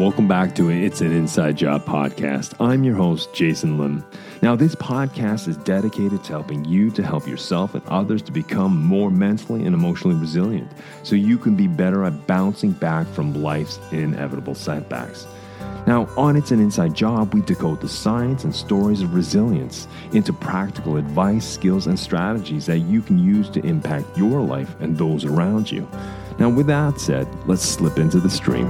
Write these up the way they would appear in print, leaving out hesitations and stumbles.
welcome back to It's an Inside Job podcast. I'm your host, Jason Lim. Now, this podcast is dedicated to helping you to help yourself and others to become more mentally and emotionally resilient so you can be better at bouncing back from life's inevitable setbacks. Now, on It's an Inside Job, we decode the science and stories of resilience into practical advice, skills, and strategies that you can use to impact your life and those around you. Now, with that said, let's slip into the stream.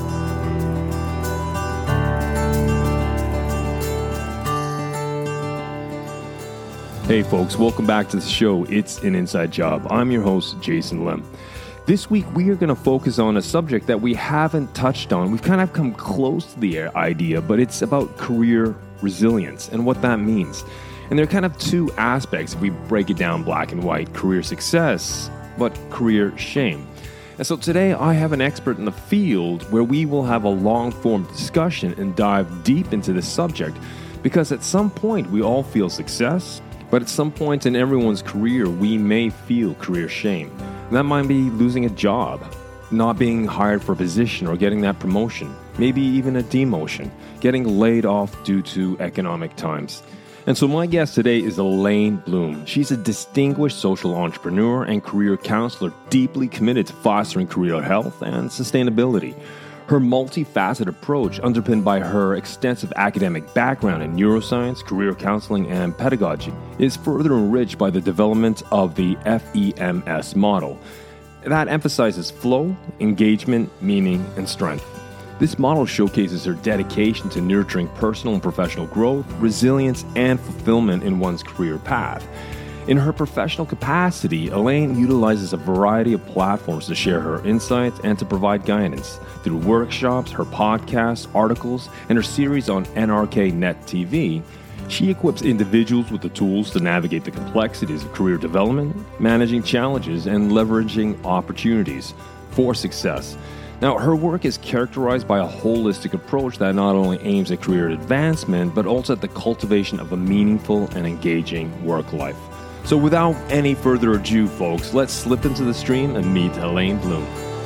Hey folks, welcome back to the show. It's an Inside Job. I'm your host, Jason Lim. This week, we are going to focus on a subject that we haven't touched on. We've kind of come close to the idea, but it's about career resilience and what that means. And there are kind of two aspects if we break it down black and white: career success, but career shame. And so today, I have an expert in the field where we will have a long-form discussion and dive deep into this subject, because at some point, we all feel success, but at some point in everyone's career, we may feel career shame. And that might be losing a job, not being hired for a position or getting that promotion, maybe even a demotion, getting laid off due to economic times. And so my guest today is Elaine Bloom. She's a distinguished social entrepreneur and career counselor deeply committed to fostering career health and sustainability. Her multifaceted approach, underpinned by her extensive academic background in neuroscience, career counseling, and pedagogy, is further enriched by the development of the FEMS model that emphasizes flow, engagement, meaning, and strength. This model showcases her dedication to nurturing personal and professional growth, resilience, and fulfillment in one's career path. In her professional capacity, Elaine utilizes a variety of platforms to share her insights and to provide guidance. Through workshops, her podcasts, articles, and her series on NRK Net TV, she equips individuals with the tools to navigate the complexities of career development, managing challenges, and leveraging opportunities for success. Now, her work is characterized by a holistic approach that not only aims at career advancement, but also at the cultivation of a meaningful and engaging work life. So without any further ado, folks, let's slip into the stream and meet Elaine Bloom.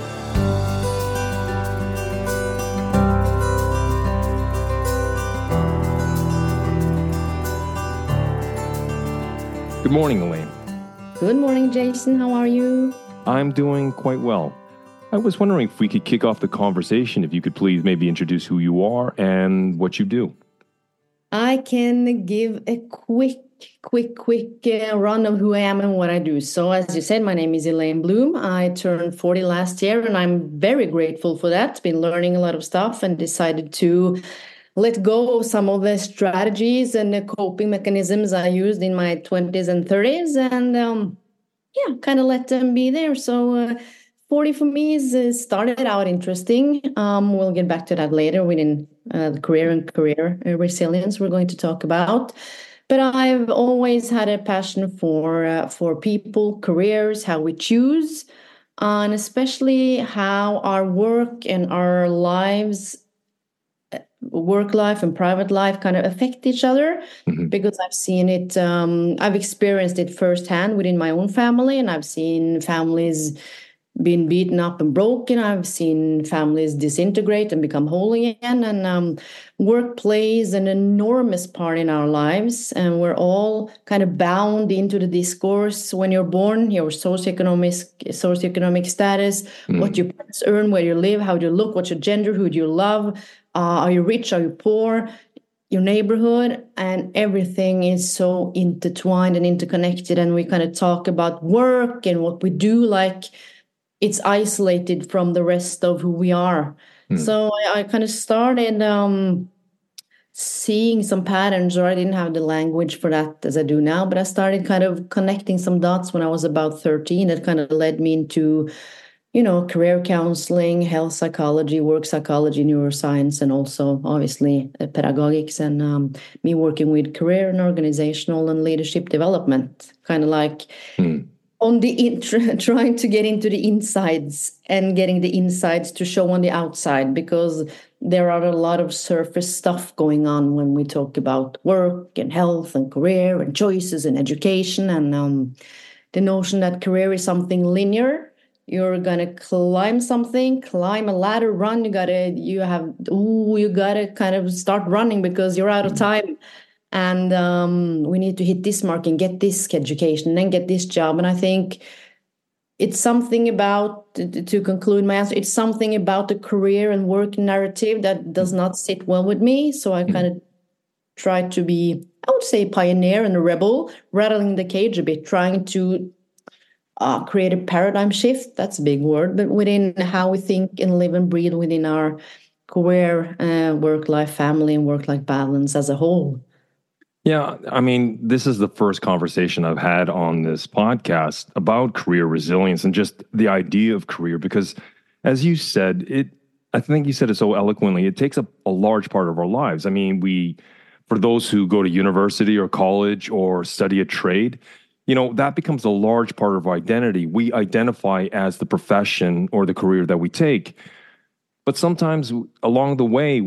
Good morning, Elaine. Good morning, Jason. How are you? I'm doing quite well. I was wondering if we could kick off the conversation, if you could please maybe introduce who you are and what you do. I can give a quick run of who I am and what I do. So as you said, my name is Elaine Bloom. I turned 40 last year, and I'm very grateful for that. Been learning a lot of stuff and decided to let go of some of the strategies and the coping mechanisms I used in my 20s and 30s, and kind of let them be there. So 40 for me started out interesting. We'll get back to that later within career resilience we're going to talk about. But I've always had a passion for people, careers, how we choose, and especially how our work and our lives, work life and private life, kind of affect each other. Mm-hmm. Because I've seen it, I've experienced it firsthand within my own family, and I've seen families been beaten up and broken. I've seen families disintegrate and become whole again. And work plays an enormous part in our lives. And we're all kind of bound into the discourse when you're born, your socioeconomic status, what your parents earn, where you live, how do you look, what's your gender, who do you love, are you rich, are you poor, your neighborhood, and everything is so intertwined and interconnected. And we kind of talk about work and what we do like it's isolated from the rest of who we are. So I kind of started seeing some patterns, or I didn't have the language for that as I do now, but I started kind of connecting some dots when I was about 13. It kind of led me into, career counseling, health psychology, work psychology, neuroscience, and also obviously pedagogics, and me working with career and organizational and leadership development, kind of like on the trying to get into the insides and getting the insides to show on the outside, because there are a lot of surface stuff going on when we talk about work and health and career and choices and education, and the notion that career is something linear you're gonna climb something, climb a ladder, run. You gotta kind of start running because you're out of time. And we need to hit this mark and get this education and then get this job. And I think it's something about, to conclude my answer, it's something about the career and work narrative that does not sit well with me. So I kind of try to be, I would say, a pioneer and a rebel, rattling the cage a bit, trying to create a paradigm shift. That's a big word, but within how we think and live and breathe within our career, work-life, family, and work-life balance as a whole. Yeah, I mean, this is the first conversation I've had on this podcast about career resilience and just the idea of career, because as you said, I think you said it so eloquently, it takes up a large part of our lives. I mean, for those who go to university or college or study a trade, that becomes a large part of our identity. We identify as the profession or the career that we take. But sometimes along the way,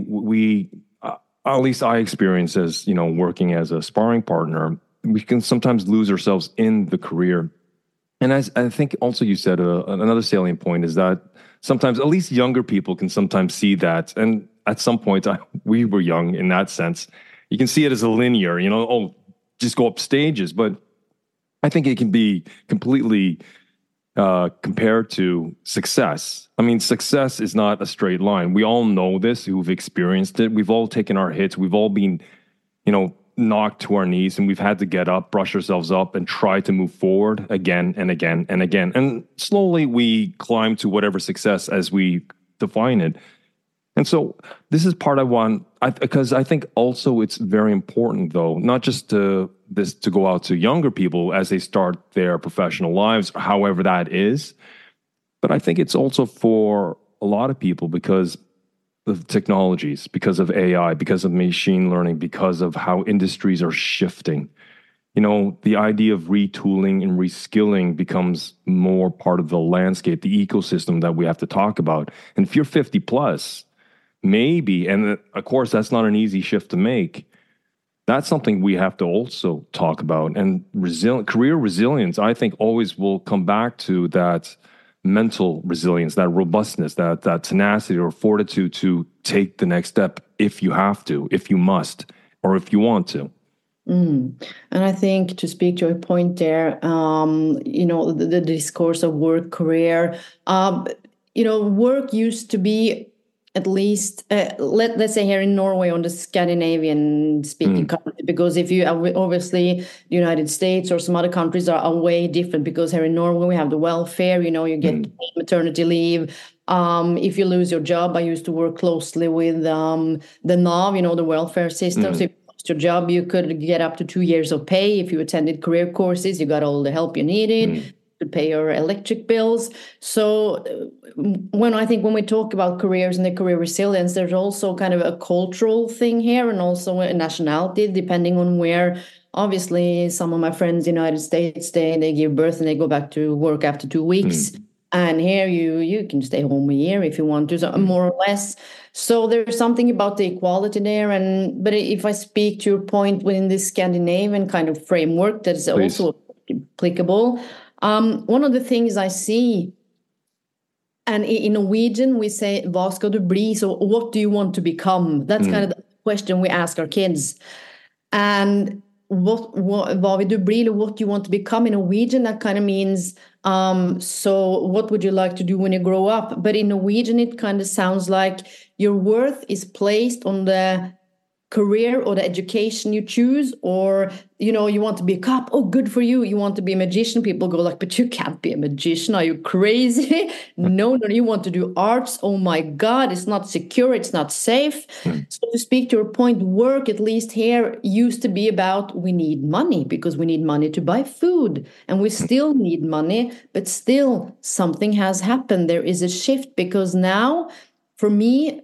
at least I experience as, working as a sparring partner, we can sometimes lose ourselves in the career. And as I think also you said, another salient point is that sometimes, at least younger people can sometimes see that. And at some point, we were young in that sense. You can see it as a linear, just go up stages. But I think it can be completely compared to success. I mean, success is not a straight line. We all know this, who've experienced it. We've all taken our hits. We've all been, knocked to our knees, and we've had to get up, brush ourselves up, and try to move forward again and again and again. And slowly we climb to whatever success as we define it. And so this is part because I think also it's very important, though, not just to go out to younger people as they start their professional lives, however that is, but I think it's also for a lot of people because of technologies, because of AI, because of machine learning, because of how industries are shifting. The idea of retooling and reskilling becomes more part of the landscape, the ecosystem that we have to talk about. And if you're 50 plus, maybe, and of course, that's not an easy shift to make. That's something we have to also talk about. And career resilience, I think, always will come back to that mental resilience, that robustness, that tenacity or fortitude to take the next step if you have to, if you must, or if you want to. And I think, to speak to a point there, the discourse of work, career, work used to be, at least, let's say here in Norway, on the Scandinavian speaking country, because if you obviously the United States or some other countries are way different, because here in Norway we have the welfare, you get maternity leave. If you lose your job, I used to work closely with the NAV, the welfare system. So if you lost your job, you could get up to 2 years of pay. If you attended career courses, you got all the help you needed to pay your electric bills. So when we talk about careers and the career resilience, there's also kind of a cultural thing here, and also a nationality, depending on where. Obviously, some of my friends in the United States, they give birth and they go back to work after 2 weeks. And here you can stay home a year if you want to, so more or less. So there's something about the equality there. But if I speak to your point within this Scandinavian kind of framework, that is also applicable. One of the things I see, and in Norwegian we say "Hva skal du bli?" So what do you want to become? That's kind of the question we ask our kids. And what hva vil du bli, or what do you want to become in Norwegian? That kind of means so what would you like to do when you grow up? But in Norwegian it kind of sounds like your worth is placed on the career or the education you choose, or you want to be a cop. Oh, good for you. You want to be a magician. People go like, but you can't be a magician. Are you crazy? No, you want to do arts. Oh my God, it's not secure, it's not safe. So to speak to your point, work, at least here, used to be about we need money because we need money to buy food, and we still need money, but still something has happened. There is a shift, because now, for me,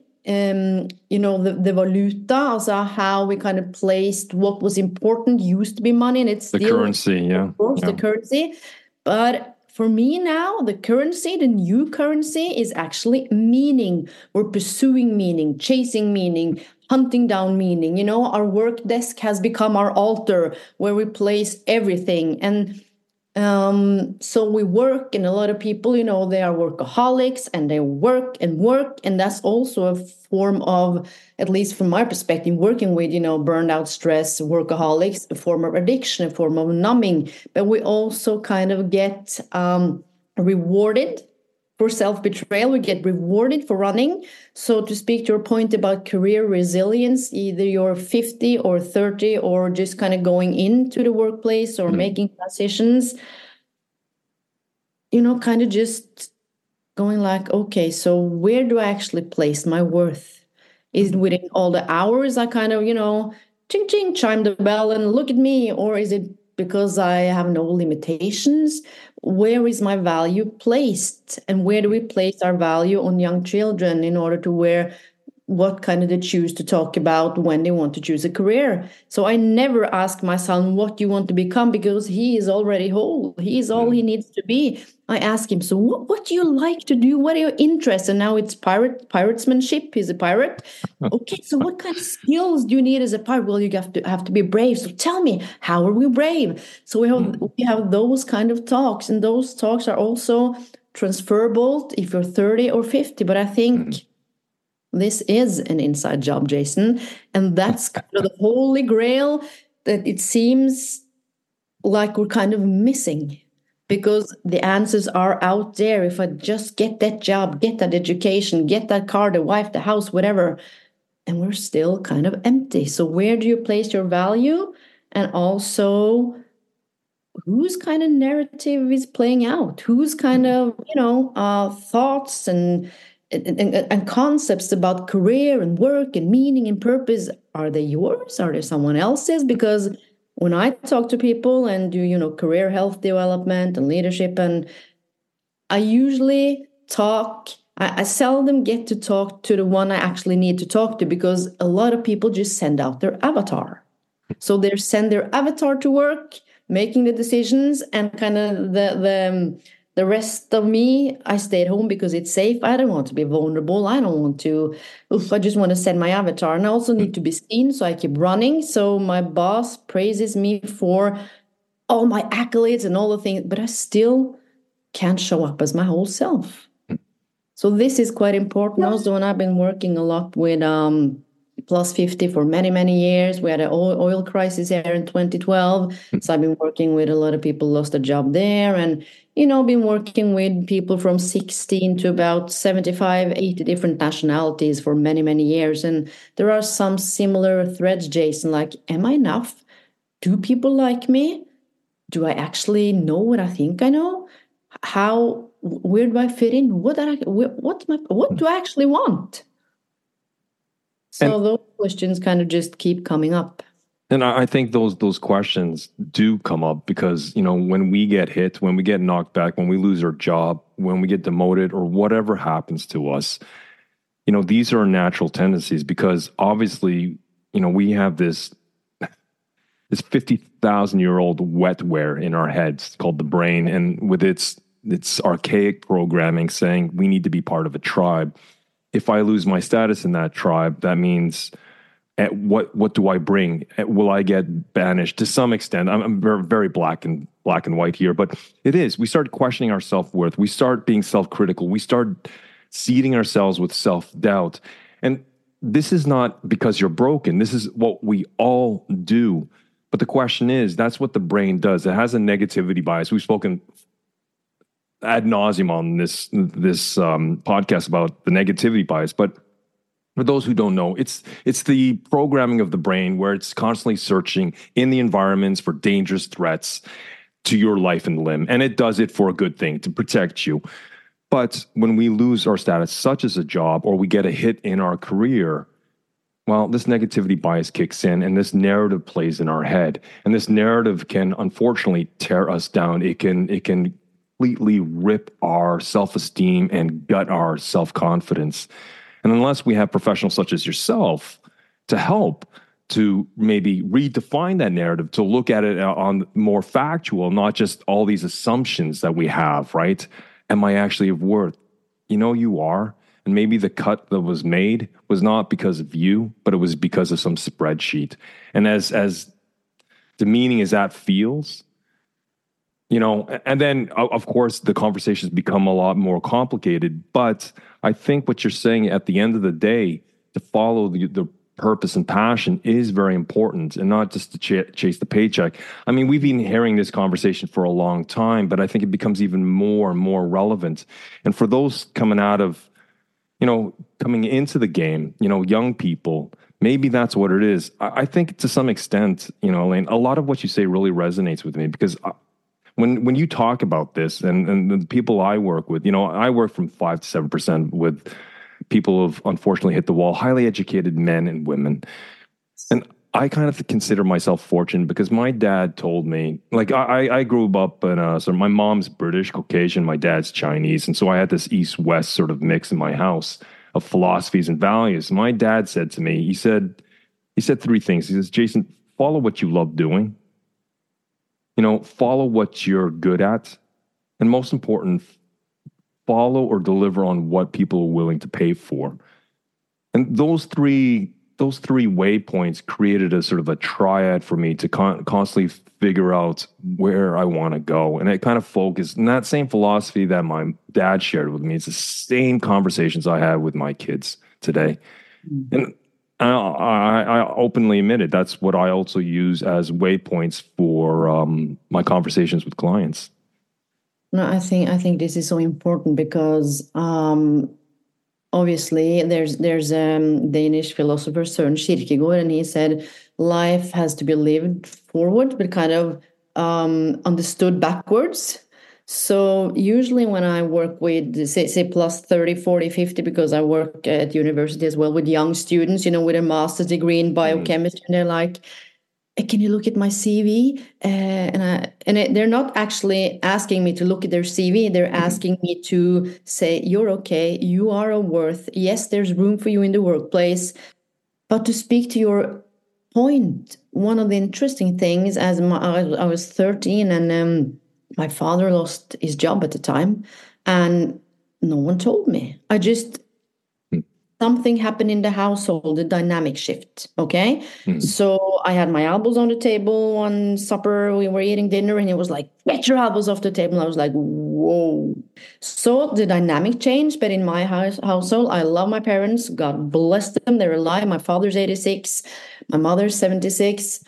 the valuta, also how we kind of placed what was important, used to be money, and it's still the currency, of course, the currency. But for me now, the new currency is actually meaning. We're pursuing meaning, chasing meaning, hunting down meaning. Our work desk has become our altar where we place everything. And So we work, and a lot of people, they are workaholics and they work and work. And that's also a form of, at least from my perspective, working with, burned out, stress, workaholics, a form of addiction, a form of numbing. But we also kind of get rewarded for self-betrayal. We get rewarded for running. So to speak to your point about career resilience, either you're 50 or 30 or just kind of going into the workplace or making transitions, kind of just going like, okay, so where do I actually place my worth? Is it within all the hours I kind of, ching ching, chime the bell and look at me? Or is it because I have no limitations? Where is my value placed? And where do we place our value on young children in order to what kind of they choose to talk about when they want to choose a career? So I never ask my son, what do you want to become? Because he is already whole. He is all he needs to be. I ask him, so what do you like to do? What are your interests? And now it's piratesmanship. He's a pirate. Okay, so what kind of skills do you need as a pirate? Well, you have to be brave. So tell me, how are we brave? So we have those kind of talks, and those talks are also transferable if you're 30 or 50. But I think this is an inside job, Jason, and that's kind of the holy grail that it seems like we're kind of missing. Because the answers are out there. If I just get that job, get that education, get that car, the wife, the house, whatever, and we're still kind of empty. So where do you place your value? And also, whose kind of narrative is playing out? Whose kind of, thoughts and concepts about career and work and meaning and purpose, are they yours? Are they someone else's? Because when I talk to people and do, career health development and leadership, and I usually I seldom get to talk to the one I actually need to talk to, because a lot of people just send out their avatar. So they send their avatar to work, making the decisions, and kind of the rest of me, I stay at home because it's safe. I don't want to be vulnerable. I don't want to, I just want to send my avatar. And I also need to be seen, so I keep running. So my boss praises me for all my accolades and all the things, but I still can't show up as my whole self. So this is quite important also. And I've been working a lot with Plus 50 for many, many years. We had an oil crisis here in 2012. So I've been working with a lot of people lost a job there, and, been working with people from 16 to about 75, 80 different nationalities for many, many years. And there are some similar threads, Jason, like, am I enough? Do people like me? Do I actually know what I think I know? Where do I fit in? What do I actually want? So those questions kind of just keep coming up. And I think those questions do come up because, when we get hit, when we get knocked back, when we lose our job, when we get demoted, or whatever happens to us, these are natural tendencies, because obviously, we have this 50,000-year-old wetware in our heads called the brain, and with its archaic programming saying we need to be part of a tribe. If I lose my status in that tribe, that means what do I bring? Will I get banished? To some extent, I'm very, very black and white here, but it is. We start questioning our self-worth. We start being self-critical. We start seeding ourselves with self-doubt. And this is not because you're broken. This is what we all do. But the question is, that's what the brain does. It has a negativity bias. We've spoken ad nauseum on this podcast about the negativity bias. But for those who don't know, it's the programming of the brain where it's constantly searching in the environments for dangerous threats to your life and limb. And it does it for a good thing, to protect you. But when we lose our status, such as a job, or we get a hit in our career, well, this negativity bias kicks in, and this narrative plays in our head. And this narrative can unfortunately tear us down. It can completely rip our self-esteem and gut our self-confidence. And unless we have professionals such as yourself to help to maybe redefine that narrative, to look at it on more factual, not just all these assumptions that we have, right? Am I actually of worth? You are. And maybe the cut that was made was not because of you, but it was because of some spreadsheet. And as demeaning as that feels, And then of course the conversations become a lot more complicated. But I think what you're saying at the end of the day, to follow the purpose and passion is very important, and not just to chase the paycheck. I mean, we've been hearing this conversation for a long time, but I think it becomes even more and more relevant. And for those coming into the game, young people, maybe that's what it is. I think to some extent, Elaine, a lot of what you say really resonates with me, because when you talk about this, and the people I work with, I work from 5 to 7% with people who've unfortunately hit the wall, highly educated men and women. And I kind of consider myself fortunate, because my dad told me, like, I grew up so my mom's British, Caucasian, my dad's Chinese. And so I had this East-West sort of mix in my house of philosophies and values. My dad said to me, he said 3 things. He says, Jason, follow what you love doing. Follow what you're good at. And most important, follow or deliver on what people are willing to pay for. And those three waypoints created a sort of a triad for me to constantly figure out where I want to go. And it kind of focused, and that same philosophy that my dad shared with me, it's the same conversations I have with my kids today. Mm-hmm. And I openly admit it. That's what I also use as waypoints for my conversations with clients. No, I think this is so important, because obviously there's Danish philosopher Søren Kierkegaard, and he said life has to be lived forward, but kind of understood backwards. So usually when I work with, say plus 30, 40, 50, because I work at university as well with young students, with a master's degree in biochemistry, and they're like, can you look at my CV? They're not actually asking me to look at their CV. They're asking me to say, you're okay, you are a worth. Yes, there's room for you in the workplace. But to speak to your point, one of the interesting things, I was 13, and my father lost his job at the time, and no one told me. Something happened in the household, a dynamic shift, okay? Mm-hmm. So I had my elbows on the table one supper, we were eating dinner, and it was like, get your elbows off the table. I was like, whoa. So the dynamic changed, but in my household, I love my parents. God bless them, they're alive. My father's 86, my mother's 76.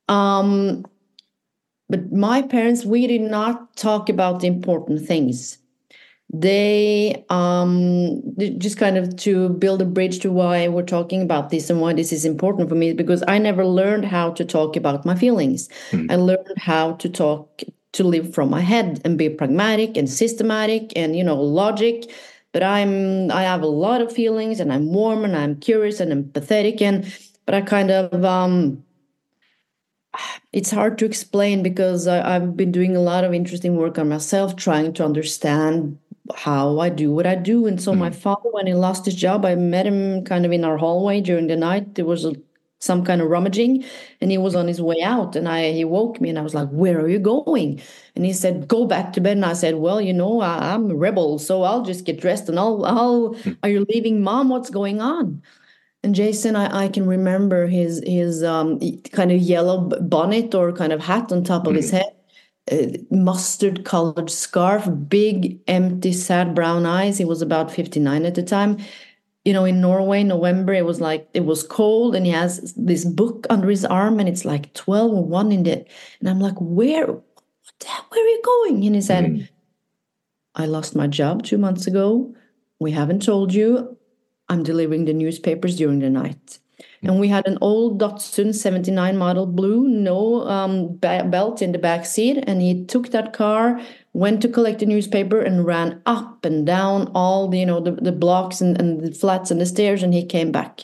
But my parents, we did not talk about the important things. They just kind of, to build a bridge to why we're talking about this and why this is important for me, because I never learned how to talk about my feelings. Mm-hmm. I learned how to live from my head and be pragmatic and systematic and, logic. But I have a lot of feelings, and I'm warm, and I'm curious and empathetic, but I kind of it's hard to explain, because I've been doing a lot of interesting work on myself, trying to understand how I do what I do. And so my father, when he lost his job, I met him kind of in our hallway during the night. There was some kind of rummaging, and he was on his way out, and he woke me, and I was like, where are you going? And he said, go back to bed. And I said, well, I'm a rebel, so I'll just get dressed, and are you leaving, Mom? What's going on? And Jason, I can remember his kind of yellow bonnet or kind of hat on top of his head, mustard colored scarf, big, empty, sad brown eyes. He was about 59 at the time. In Norway, November, it was cold, and he has this book under his arm, and it's like 12:01 in the, and I'm like, where are you going? And he said, I lost my job 2 months ago. We haven't told you. I'm delivering the newspapers during the night. And we had an old Datsun 79 model blue, no belt in the back seat. And he took that car, went to collect the newspaper, and ran up and down all the blocks and the flats and the stairs, and he came back.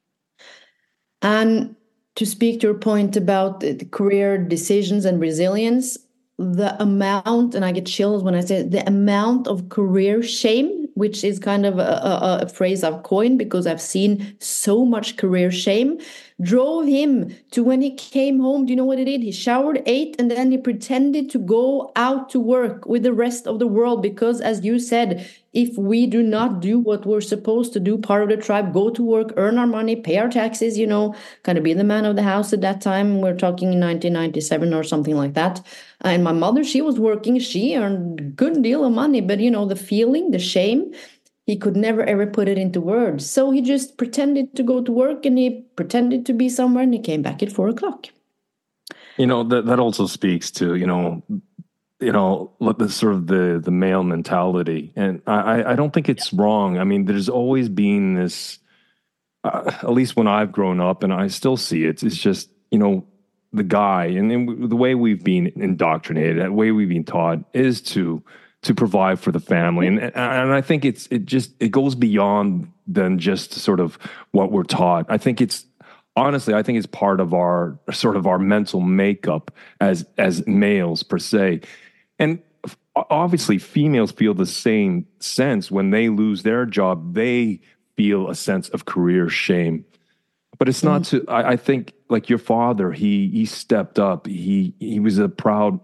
And to speak to your point about the career decisions and resilience, the amount, and I get chills when I say it, the amount of career shame, which is kind of a phrase I've coined because I've seen so much career shame, drove him to when he came home. Do you know what he did? He showered, ate, and then he pretended to go out to work with the rest of the world. Because, as you said, if we do not do what we're supposed to do, part of the tribe, go to work, earn our money, pay our taxes, kind of be the man of the house at that time. We're talking 1997 or something like that. And my mother, she was working. She earned a good deal of money. But, the feeling, the shame, he could never, ever put it into words. So he just pretended to go to work and he pretended to be somewhere and he came back at 4:00. That also speaks to, the sort of the male mentality. And I don't think it's wrong. I mean, there's always been this, at least when I've grown up, and I still see it, it's just, the guy and the way we've been indoctrinated, the way we've been taught is to provide for the family. And I think it goes beyond than just sort of what we're taught. I think it's part of our sort of our mental makeup as males per se. And obviously females feel the same sense when they lose their job. They feel a sense of career shame. But it's not I think like your father, he stepped up. He is a proud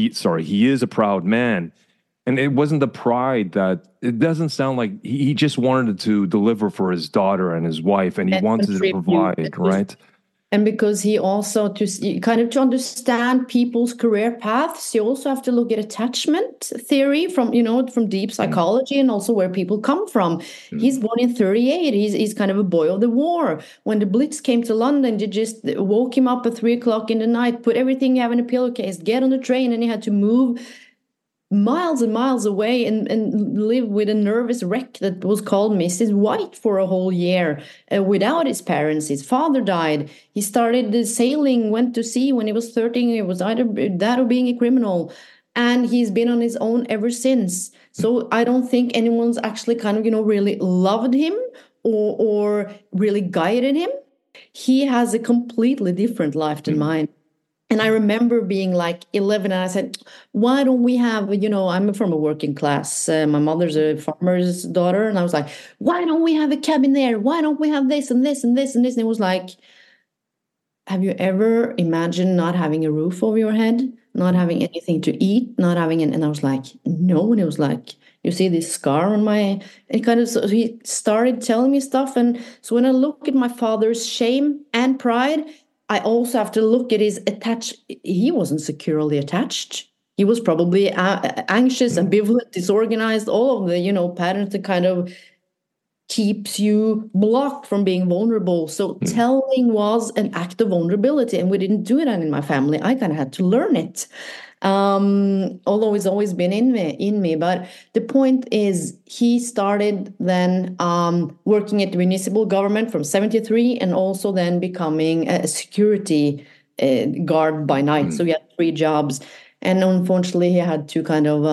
man. And it wasn't the pride it doesn't sound like he just wanted to deliver for his daughter and his wife, and he wanted to provide, right? And because he also, to understand people's career paths, you also have to look at attachment theory from deep psychology and also where people come from. He's born in 1938. He's kind of a boy of the war. When the Blitz came to London, they just woke him up at 3:00 in the night, put everything you have in a pillowcase, get on the train, and he had to move miles and miles away and live with a nervous wreck that was called Mrs. White for a whole year without his parents. His father died. He started sailing, went to sea when he was 13. It was either that or being a criminal. And he's been on his own ever since. So I don't think anyone's actually kind of, really loved him or really guided him. He has a completely different life than mine. And I remember being like 11 and I said, why don't we have, I'm from a working class. My mother's a farmer's daughter. And I was like, why don't we have a cabin there? Why don't we have this and this and this and this? And it was like, have you ever imagined not having a roof over your head, not having anything to eat, not having and I was like, no. And it was like, you see this scar on so he started telling me stuff. And so when I look at my father's shame and pride, I also have to look at his he wasn't securely attached. He was probably anxious, ambivalent, disorganized, all of the, patterns that kind of keeps you blocked from being vulnerable. So telling was an act of vulnerability, and we didn't do it in my family. I kind of had to learn it. Although it's always been in me. But the point is, he started then working at the municipal government from 1973 and also then becoming a security guard by night. So he had 3 jobs. And unfortunately, he had to kind of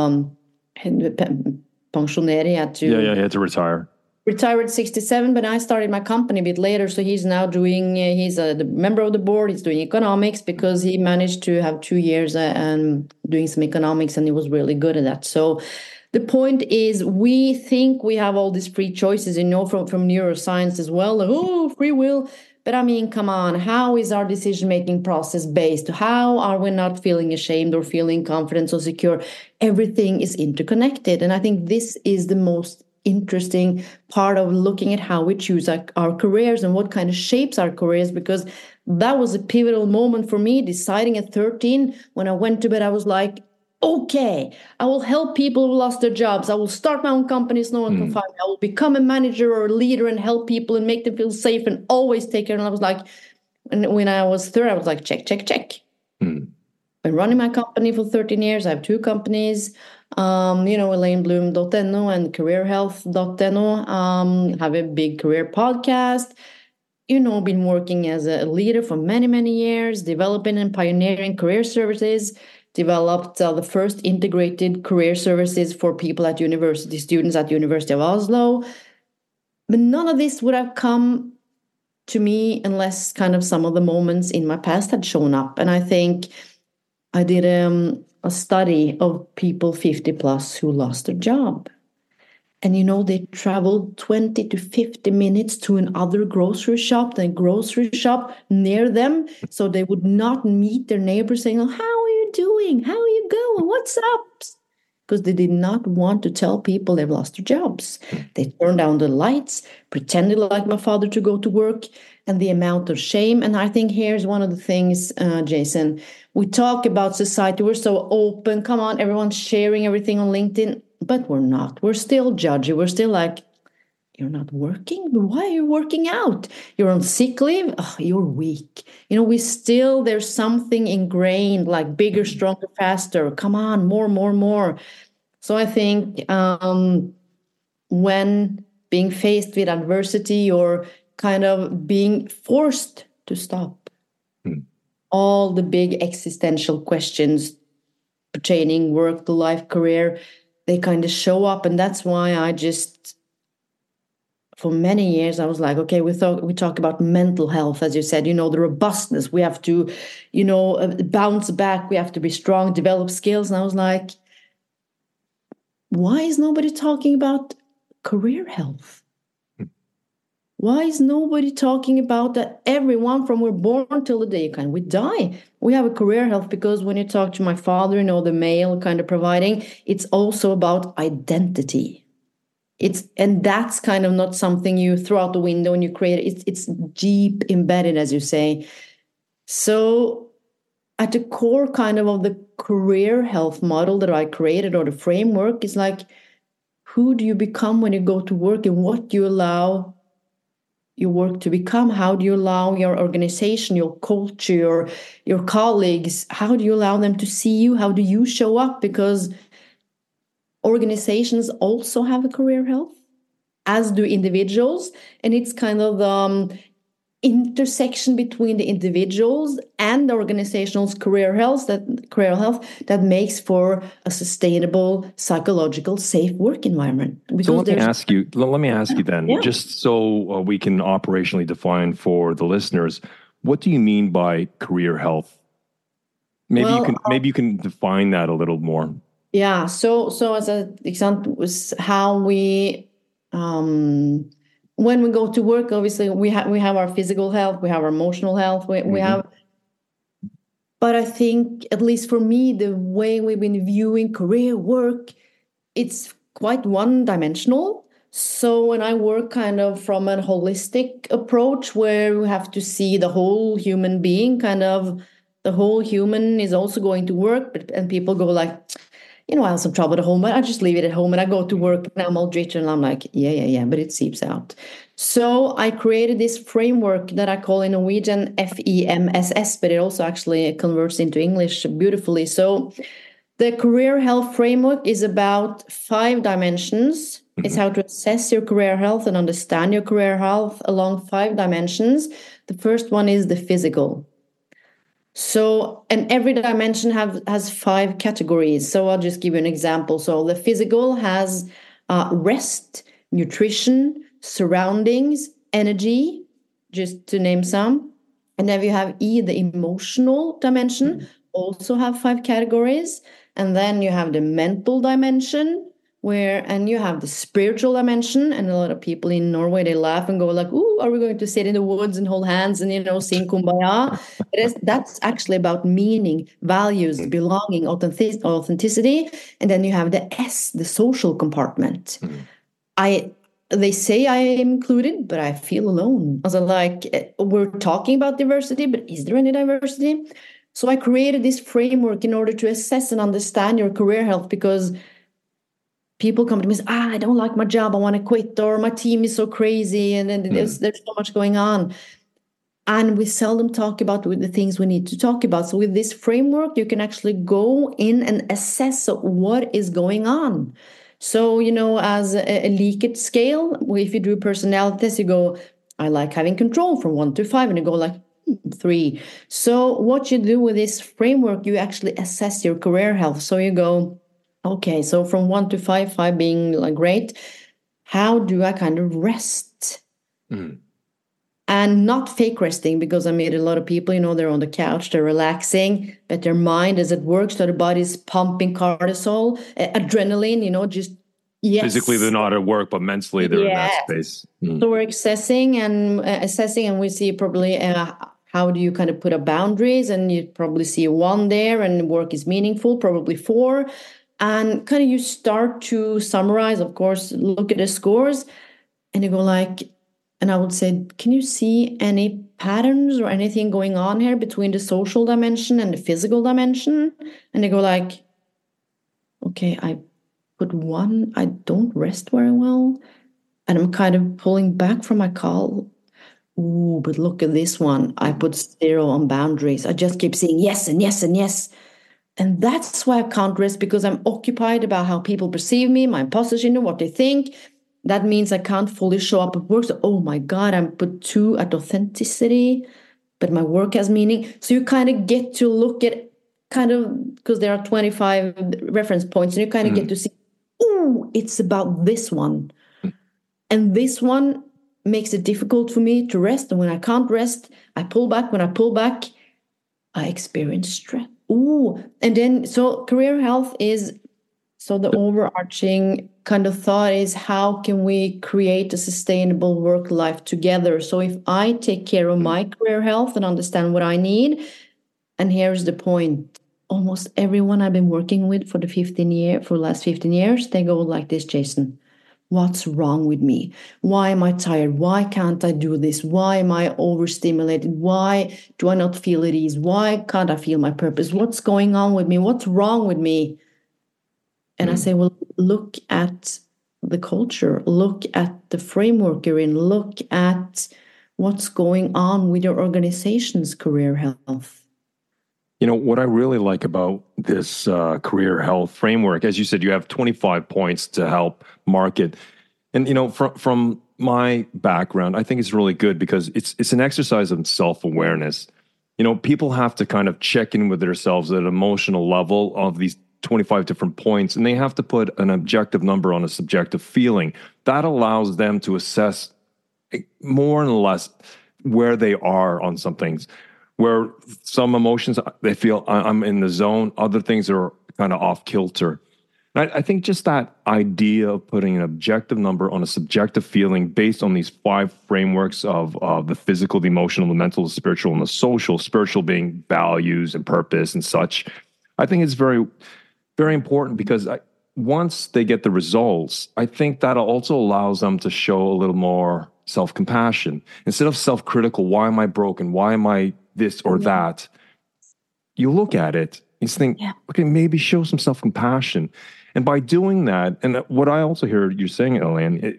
pensionere. He had to... Yeah, he had to retire. Retired at 67, but I started my company a bit later. So he's now he's the member of the board. He's doing economics because he managed to have 2 years and doing some economics, and he was really good at that. So the point is, we think we have all these free choices, from neuroscience as well. Like, free will. But I mean, come on, how is our decision-making process based? How are we not feeling ashamed or feeling confident or secure? Everything is interconnected. And I think this is the most interesting part of looking at how we choose our careers and what kind of shapes our careers, because that was a pivotal moment for me, deciding at 13 when I went to bed. I was like, okay, I will help people who lost their jobs. I will start my own company so no one can find me. I will become a manager or a leader and help people and make them feel safe and always take care. And I was like, and when I was 30, I was like, check. Been running my company for 13 years. I have 2 companies. ElaineBloom.no and CareerHealth.no. Have a big career podcast. Been working as a leader for many, many years, developing and pioneering career services, developed the first integrated career services for people at university, students at the University of Oslo. But none of this would have come to me unless kind of some of the moments in my past had shown up. And I think I did a study of people 50 plus who lost their job. And they traveled 20 to 50 minutes to another grocery shop, the grocery shop near them. So they would not meet their neighbors saying, "Oh, how are you doing? How are you going? What's up?" Because they did not want to tell people they've lost their jobs. They turned down the lights, pretended like my father to go to work, and the amount of shame. And I think here's one of the things, Jason, we talk about society. We're so open. Come on, everyone's sharing everything on LinkedIn. But we're not. We're still judgy. We're still like, "You're not working? But why are you working out? You're on sick leave? Oh, you're weak." There's something ingrained, like bigger, stronger, faster. Come on, more, more, more. So I think when being faced with adversity or kind of being forced to stop, all the big existential questions pertaining work, to life, career, they kind of show up. And that's why for many years, I was like, okay, we talk about mental health, as you said, the robustness. We have to, bounce back. We have to be strong, develop skills. And I was like, why is nobody talking about career health? Why is nobody talking about that? Everyone from we're born till the day we die, we have a career health. Because when you talk to my father, the male kind of providing, it's also about identity. And that's kind of not something you throw out the window and you create it. It's deep embedded, as you say. So at the core kind of the career health model that I created, or the framework, is like, who do you become when you go to work, and what do you allow your work to become? How do you allow your organization, your culture, your colleagues, how do you allow them to see you? How do you show up? Because organizations also have a career health, as do individuals. And it's kind of the intersection between the individuals and the organization's career health that makes for a sustainable, psychological, safe work environment. So let me ask you then, Yeah. just so we can operationally define for the listeners, what do you mean by career health? Maybe you can define that a little more. Yeah. So as an example was how we when we go to work, obviously we have our physical health, we have our emotional health, we have. But I think, at least for me, the way we've been viewing career work, it's quite one-dimensional. So when I work kind of from a holistic approach, where we have to see the whole human being, kind of the whole human is also going to work, and people go like, I have some trouble at home, but I just leave it at home and I go to work and I'm all jittery, and I'm like, yeah, but it seeps out. So I created this framework that I call in Norwegian FEMSS, but it also actually converts into English beautifully. So the career health framework is about 5 dimensions. It's how to assess your career health and understand your career health along 5 dimensions. The first one is the physical. So, and every dimension has 5 categories. So I'll just give you an example. So the physical has rest, nutrition, surroundings, energy, just to name some. And then you have the emotional dimension, also have 5 categories. And then you have the mental dimension, and you have the spiritual dimension. And a lot of people in Norway, they laugh and go like, "Ooh, are we going to sit in the woods and hold hands and, sing Kumbaya?" That's actually about meaning, values, belonging, authenticity. And then you have the S, the social compartment. They say I am included, but I feel alone. Also, like, we're talking about diversity, but is there any diversity? So I created this framework in order to assess and understand your career health, because people come to me and say, I don't like my job, I want to quit, or my team is so crazy, and there's so much going on. And we seldom talk about the things we need to talk about. So with this framework, you can actually go in and assess what is going on. So, as a Likert scale, if you do personality tests, you go, I like having control from 1 to 5, and you go like 3. So what you do with this framework, you actually assess your career health. So you go, okay, so from 1 to 5, 5 being like great, how do I kind of rest? And not fake resting, because I meet a lot of people, they're on the couch, they're relaxing, but their mind is at work, so their body's pumping cortisol, adrenaline, just Yes. Physically, they're not at work, but mentally, they're in that Yes. space. So we're assessing, and we see probably how do you kind of put up boundaries, and you probably see 1 there, and work is meaningful, probably 4, and kind of you start to summarize, of course, look at the scores, and you go like, and I would say, can you see any patterns or anything going on here between the social dimension and the physical dimension? And they go like, okay, I put 1, I don't rest very well. And I'm kind of pulling back from my call. Ooh, but look at this one. I put 0 on boundaries. I just keep saying yes and yes and yes. And that's why I can't rest, because I'm occupied about how people perceive me, my imposter syndrome, what they think. That means I can't fully show up at work. So, oh my God, I'm put 2 at authenticity, but my work has meaning. So you kind of get to look at kind of, because there are 25 reference points, and you kind of get to see, ooh, it's about this one. And this one makes it difficult for me to rest. And when I can't rest, I pull back. When I pull back, I experience stress. Ooh. And then, so career health is, so the overarching kind of thought is, how can we create a sustainable work life together? So if I take care of my career health and understand what I need, and here's the point, almost everyone I've been working with for the last 15 years, they go like this, Jason. What's wrong with me? Why am I tired? Why can't I do this? Why am I overstimulated? Why do I not feel at ease? Why can't I feel my purpose? What's going on with me? What's wrong with me? And I say, well, look at the culture. Look at the framework you're in. Look at what's going on with your organization's career health. You know, what I really like about this career health framework, as you said, you have 25 points to help market. And, you know, from my background, I think it's really good because it's an exercise of self-awareness. You know, people have to kind of check in with themselves at an emotional level of these 25 different points, and they have to put an objective number on a subjective feeling. That allows them to assess more and less where they are on some things. Where some emotions, they feel I'm in the zone. Other things are kind of off kilter. And I think just that idea of putting an objective number on a subjective feeling based on these 5 frameworks of the physical, the emotional, the mental, the spiritual, and the social, spiritual being values and purpose and such, I think it's very, very important because once they get the results, I think that also allows them to show a little more self-compassion. Instead of self-critical, why am I broken? Why am I this or that? You look at it, you think, okay, maybe show some self-compassion. And by doing that, and what I also hear you saying, Elaine,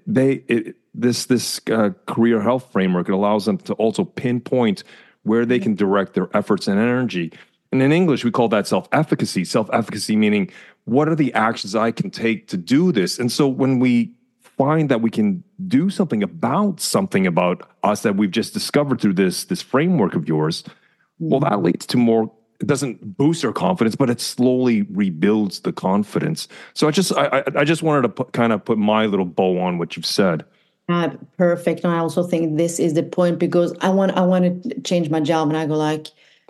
this career health framework, it allows them to also pinpoint where they can direct their efforts and energy. And in English, we call that self-efficacy. Self-efficacy meaning, what are the actions I can take to do this? And so when we find that we can do something about us that we've just discovered through this framework of yours, well, that leads to more. It doesn't boost our confidence, but it slowly rebuilds the confidence. So I just wanted to kind of put my little bow on what you've said. Perfect. And I also think this is the point, because I want to change my job, and I go like,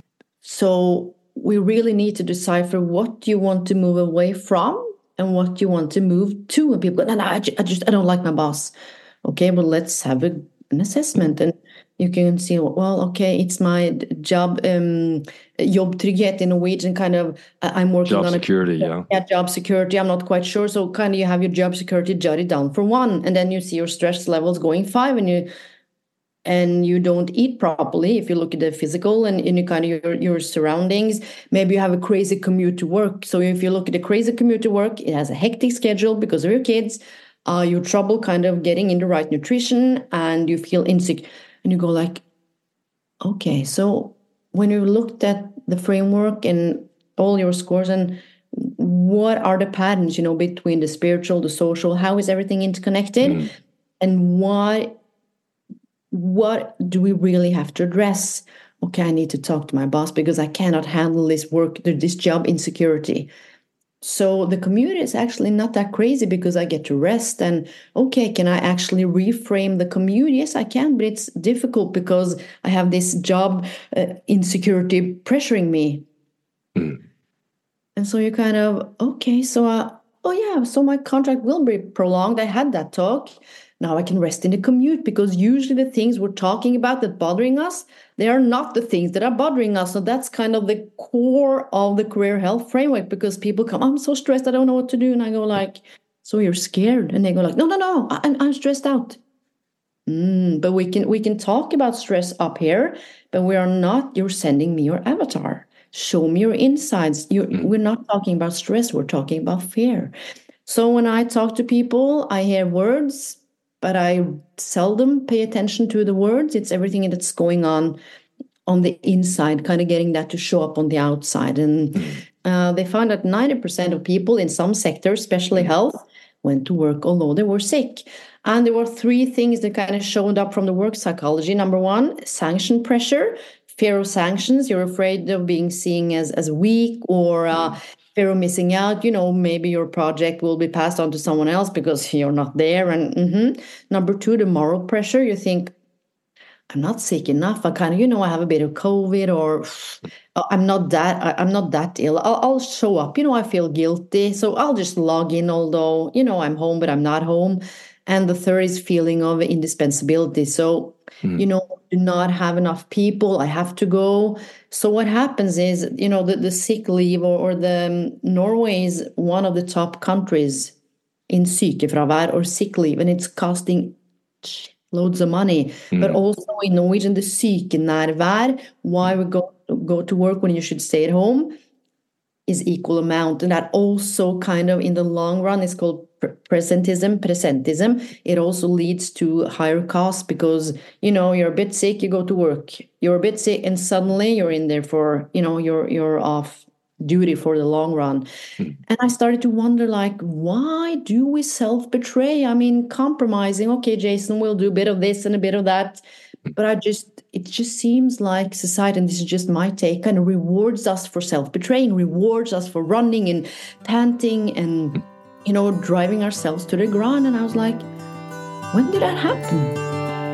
so we really need to decipher what you want to move away from and what you want to move to. And people go, no, I don't like my boss. Okay, well, let's have an assessment. And you can see, well, okay, it's my job, jobbtrygghet in Norwegian, kind of, I'm working job on security, job security. I'm not quite sure. So kind of you have your job security jotted down for 1, and then you see your stress levels going 5, and you don't eat properly. If you look at the physical and you kind of your surroundings, maybe you have a crazy commute to work. So if you look at the crazy commute to work, it has a hectic schedule because of your kids. You have trouble kind of getting in the right nutrition, and you feel insecure. And you go like, okay, so when you looked at the framework and all your scores, and what are the patterns, between the spiritual, the social, how is everything interconnected? And what do we really have to address? Okay, I need to talk to my boss because I cannot handle this job insecurity. So the commute is actually not that crazy because I get to rest. And okay, can I actually reframe the commute? Yes, I can, but it's difficult because I have this job insecurity pressuring me. And so you kind of, okay, so oh yeah, so my contract will be prolonged. I had that talk. Now I can rest in the commute, because usually the things we're talking about that bothering us, they are not the things that are bothering us. So that's kind of the core of the career health framework, because people come, I'm so stressed, I don't know what to do. And I go like, so you're scared? And they go like, no, I'm stressed out. But we can talk about stress up here, but we are not, you're sending me your avatar. Show me your insides. We're not talking about stress, we're talking about fear. So when I talk to people, I hear words, but I seldom pay attention to the words. It's everything that's going on the inside, kind of getting that to show up on the outside. And they found that 90% of people in some sectors, especially health, went to work although they were sick. And there were three things that kind of showed up from the work psychology. Number one, sanction pressure, fear of sanctions. You're afraid of being seen as weak, or fear of missing out. Maybe your project will be passed on to someone else because you're not there. And number two, the moral pressure. You think, I'm not sick enough. I kind of, I have a bit of COVID, or I'm not that ill. I'll show up. I feel guilty, so I'll just log in, although, I'm home, but I'm not home. And the third is feeling of indispensability. So, do not have enough people. I have to go. So what happens is, the sick leave or the Norway is one of the top countries in sykefravær or sick leave, and it's costing loads of money. But also in Norwegian, the sykenærvær, why we go to work when you should stay at home, is equal amount. And that also kind of in the long run is called presentism. It also leads to higher costs, because you're a bit sick, you go to work, you're a bit sick, and suddenly you're in there for you're off duty for the long run. And I started to wonder, like, why do we self-betray? I mean, compromising, okay, Jason, we'll do a bit of this and a bit of that, but it just seems like society, and this is just my take, kind of rewards us for self-betraying, rewards us for running and panting and driving ourselves to the ground. And I was like, when did that happen?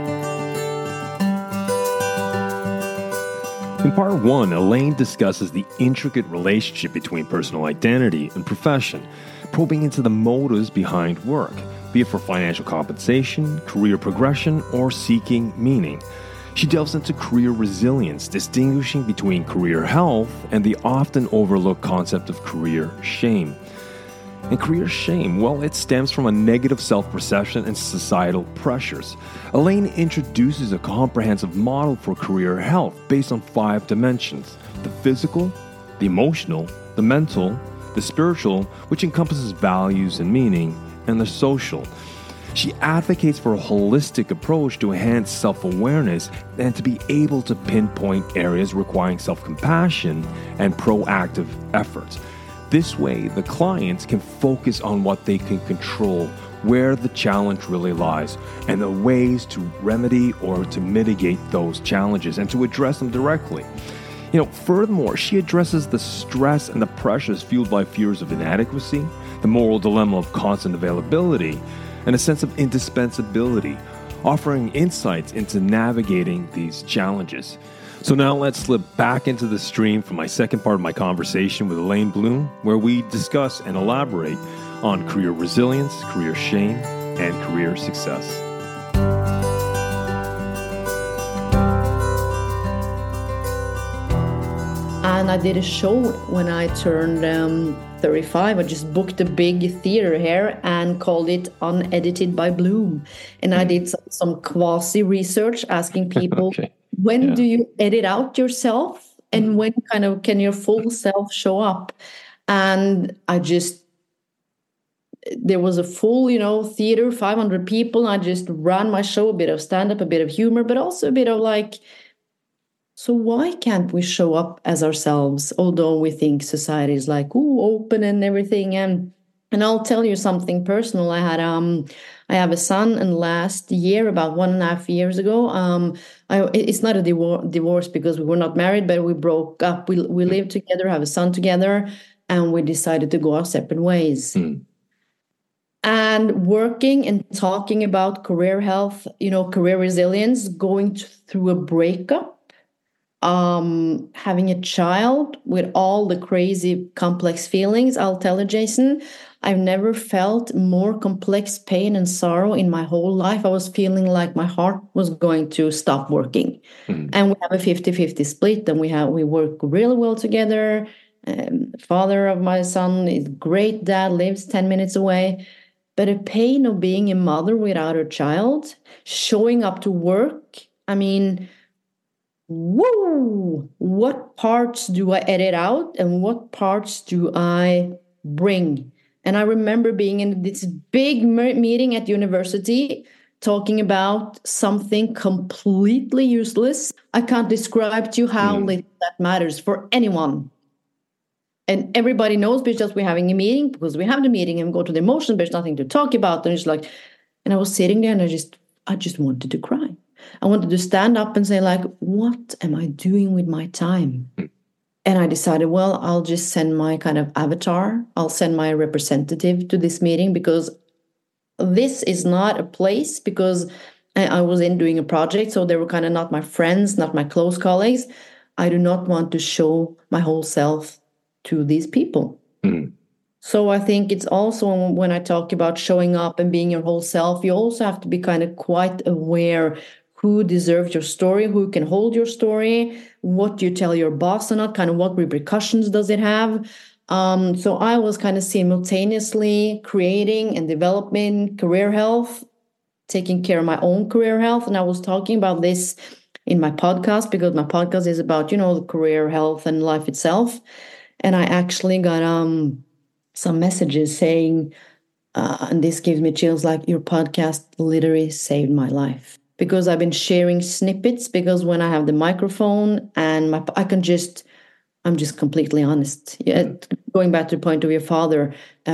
In part one, Elaine discusses the intricate relationship between personal identity and profession, probing into the motives behind work, be it for financial compensation, career progression, or seeking meaning. She delves into career resilience, distinguishing between career health and the often overlooked concept of career shame. And career shame, well, it stems from a negative self-perception and societal pressures. Elaine introduces a comprehensive model for career health based on 5 dimensions: the physical, the emotional, the mental, the spiritual, which encompasses values and meaning, and the social. She advocates for a holistic approach to enhance self-awareness and to be able to pinpoint areas requiring self-compassion and proactive efforts. This way, the clients can focus on what they can control, where the challenge really lies, and the ways to remedy or to mitigate those challenges and to address them directly. Furthermore, she addresses the stress and the pressures fueled by fears of inadequacy, the moral dilemma of constant availability, and a sense of indispensability, offering insights into navigating these challenges. So now let's slip back into the stream for my second part of my conversation with Elaine Bloom, where we discuss and elaborate on career resilience, career shame, and career success. And I did a show when I turned 35. I just booked a big theater here and called it Unedited by Bloom. And I did some quasi research asking people, okay. When do you edit out yourself, and when kind of can your full self show up? And there was a full, theater, 500 people. I just ran my show, a bit of stand-up, a bit of humor, but also a bit of like, so why can't we show up as ourselves, although we think society is like, ooh, open and everything? And I'll tell you something personal. I have a son, and last year, about 1.5 years ago, it's not a divorce because we were not married, but we broke up. We lived together, have a son together, and we decided to go our separate ways. And working and talking about career health, career resilience, going through a breakup, having a child with all the crazy complex feelings, I'll tell you, Jason, I've never felt more complex pain and sorrow in my whole life. I was feeling like my heart was going to stop working. And we have a 50-50 split, and we work really well together. Father of my son is great dad, lives 10 minutes away. But a pain of being a mother without a child, showing up to work, I mean, woo, what parts do I edit out and what parts do I bring? And I remember being in this big meeting at university talking about something completely useless. I can't describe to you how little that matters for anyone. And everybody knows because we're having a meeting, because we have the meeting and we go to the emotion, there's nothing to talk about. And it's like, and I was sitting there and I just wanted to cry. I wanted to stand up and say, like, what am I doing with my time? And I decided, well, I'll just send my kind of avatar. I'll send my representative to this meeting, because this is not a place, because I was in doing a project. So they were kind of not my friends, not my close colleagues. I do not want to show my whole self to these people. So I think it's also, when I talk about showing up and being your whole self, you also have to be kind of quite aware who deserves your story, who can hold your story, what you tell your boss or not, kind of what repercussions does it have. So I was kind of simultaneously creating and developing career health, taking care of my own career health. And I was talking about this in my podcast, because my podcast is about, the career health and life itself. And I actually got some messages saying, and this gives me chills, like, your podcast literally saved my life. Because I've been sharing snippets, because when I have the microphone and I'm just completely honest. Yeah, going back to the point of your father,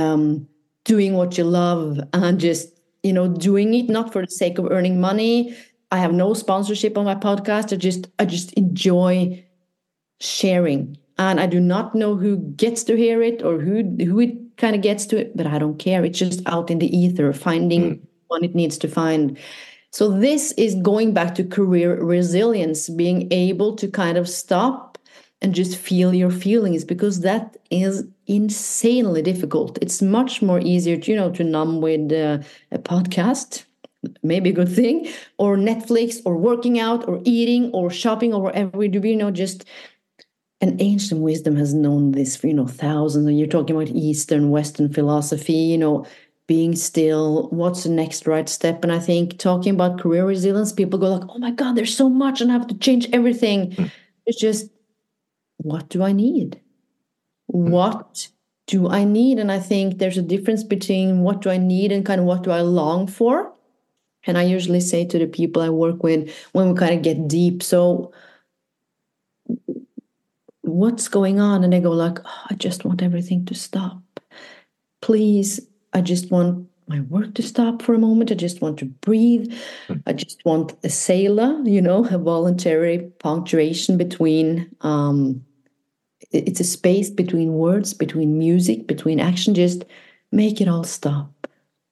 doing what you love and just, doing it not for the sake of earning money. I have no sponsorship on my podcast. I just enjoy sharing. And I do not know who gets to hear it or who it kind of gets to it, but I don't care. It's just out in the ether, finding what it needs to find. So this is going back to career resilience, being able to kind of stop and just feel your feelings, because that is insanely difficult. It's much more easier to numb with a podcast, maybe a good thing, or Netflix, or working out, or eating, or shopping, or whatever we do, just. And ancient wisdom has known this for, thousands. And you're talking about Eastern, Western philosophy, being still, what's the next right step? And I think talking about career resilience, people go like, oh my God, there's so much and I have to change everything. It's just, what do I need? What do I need? And I think there's a difference between what do I need and kind of what do I long for? And I usually say to the people I work with when we kind of get deep, so what's going on? And they go like, I just want everything to stop. Please, I just want my work to stop for a moment. I just want to breathe. I just want a sailor, a voluntary punctuation between, it's a space between words, between music, between action. Just make it all stop.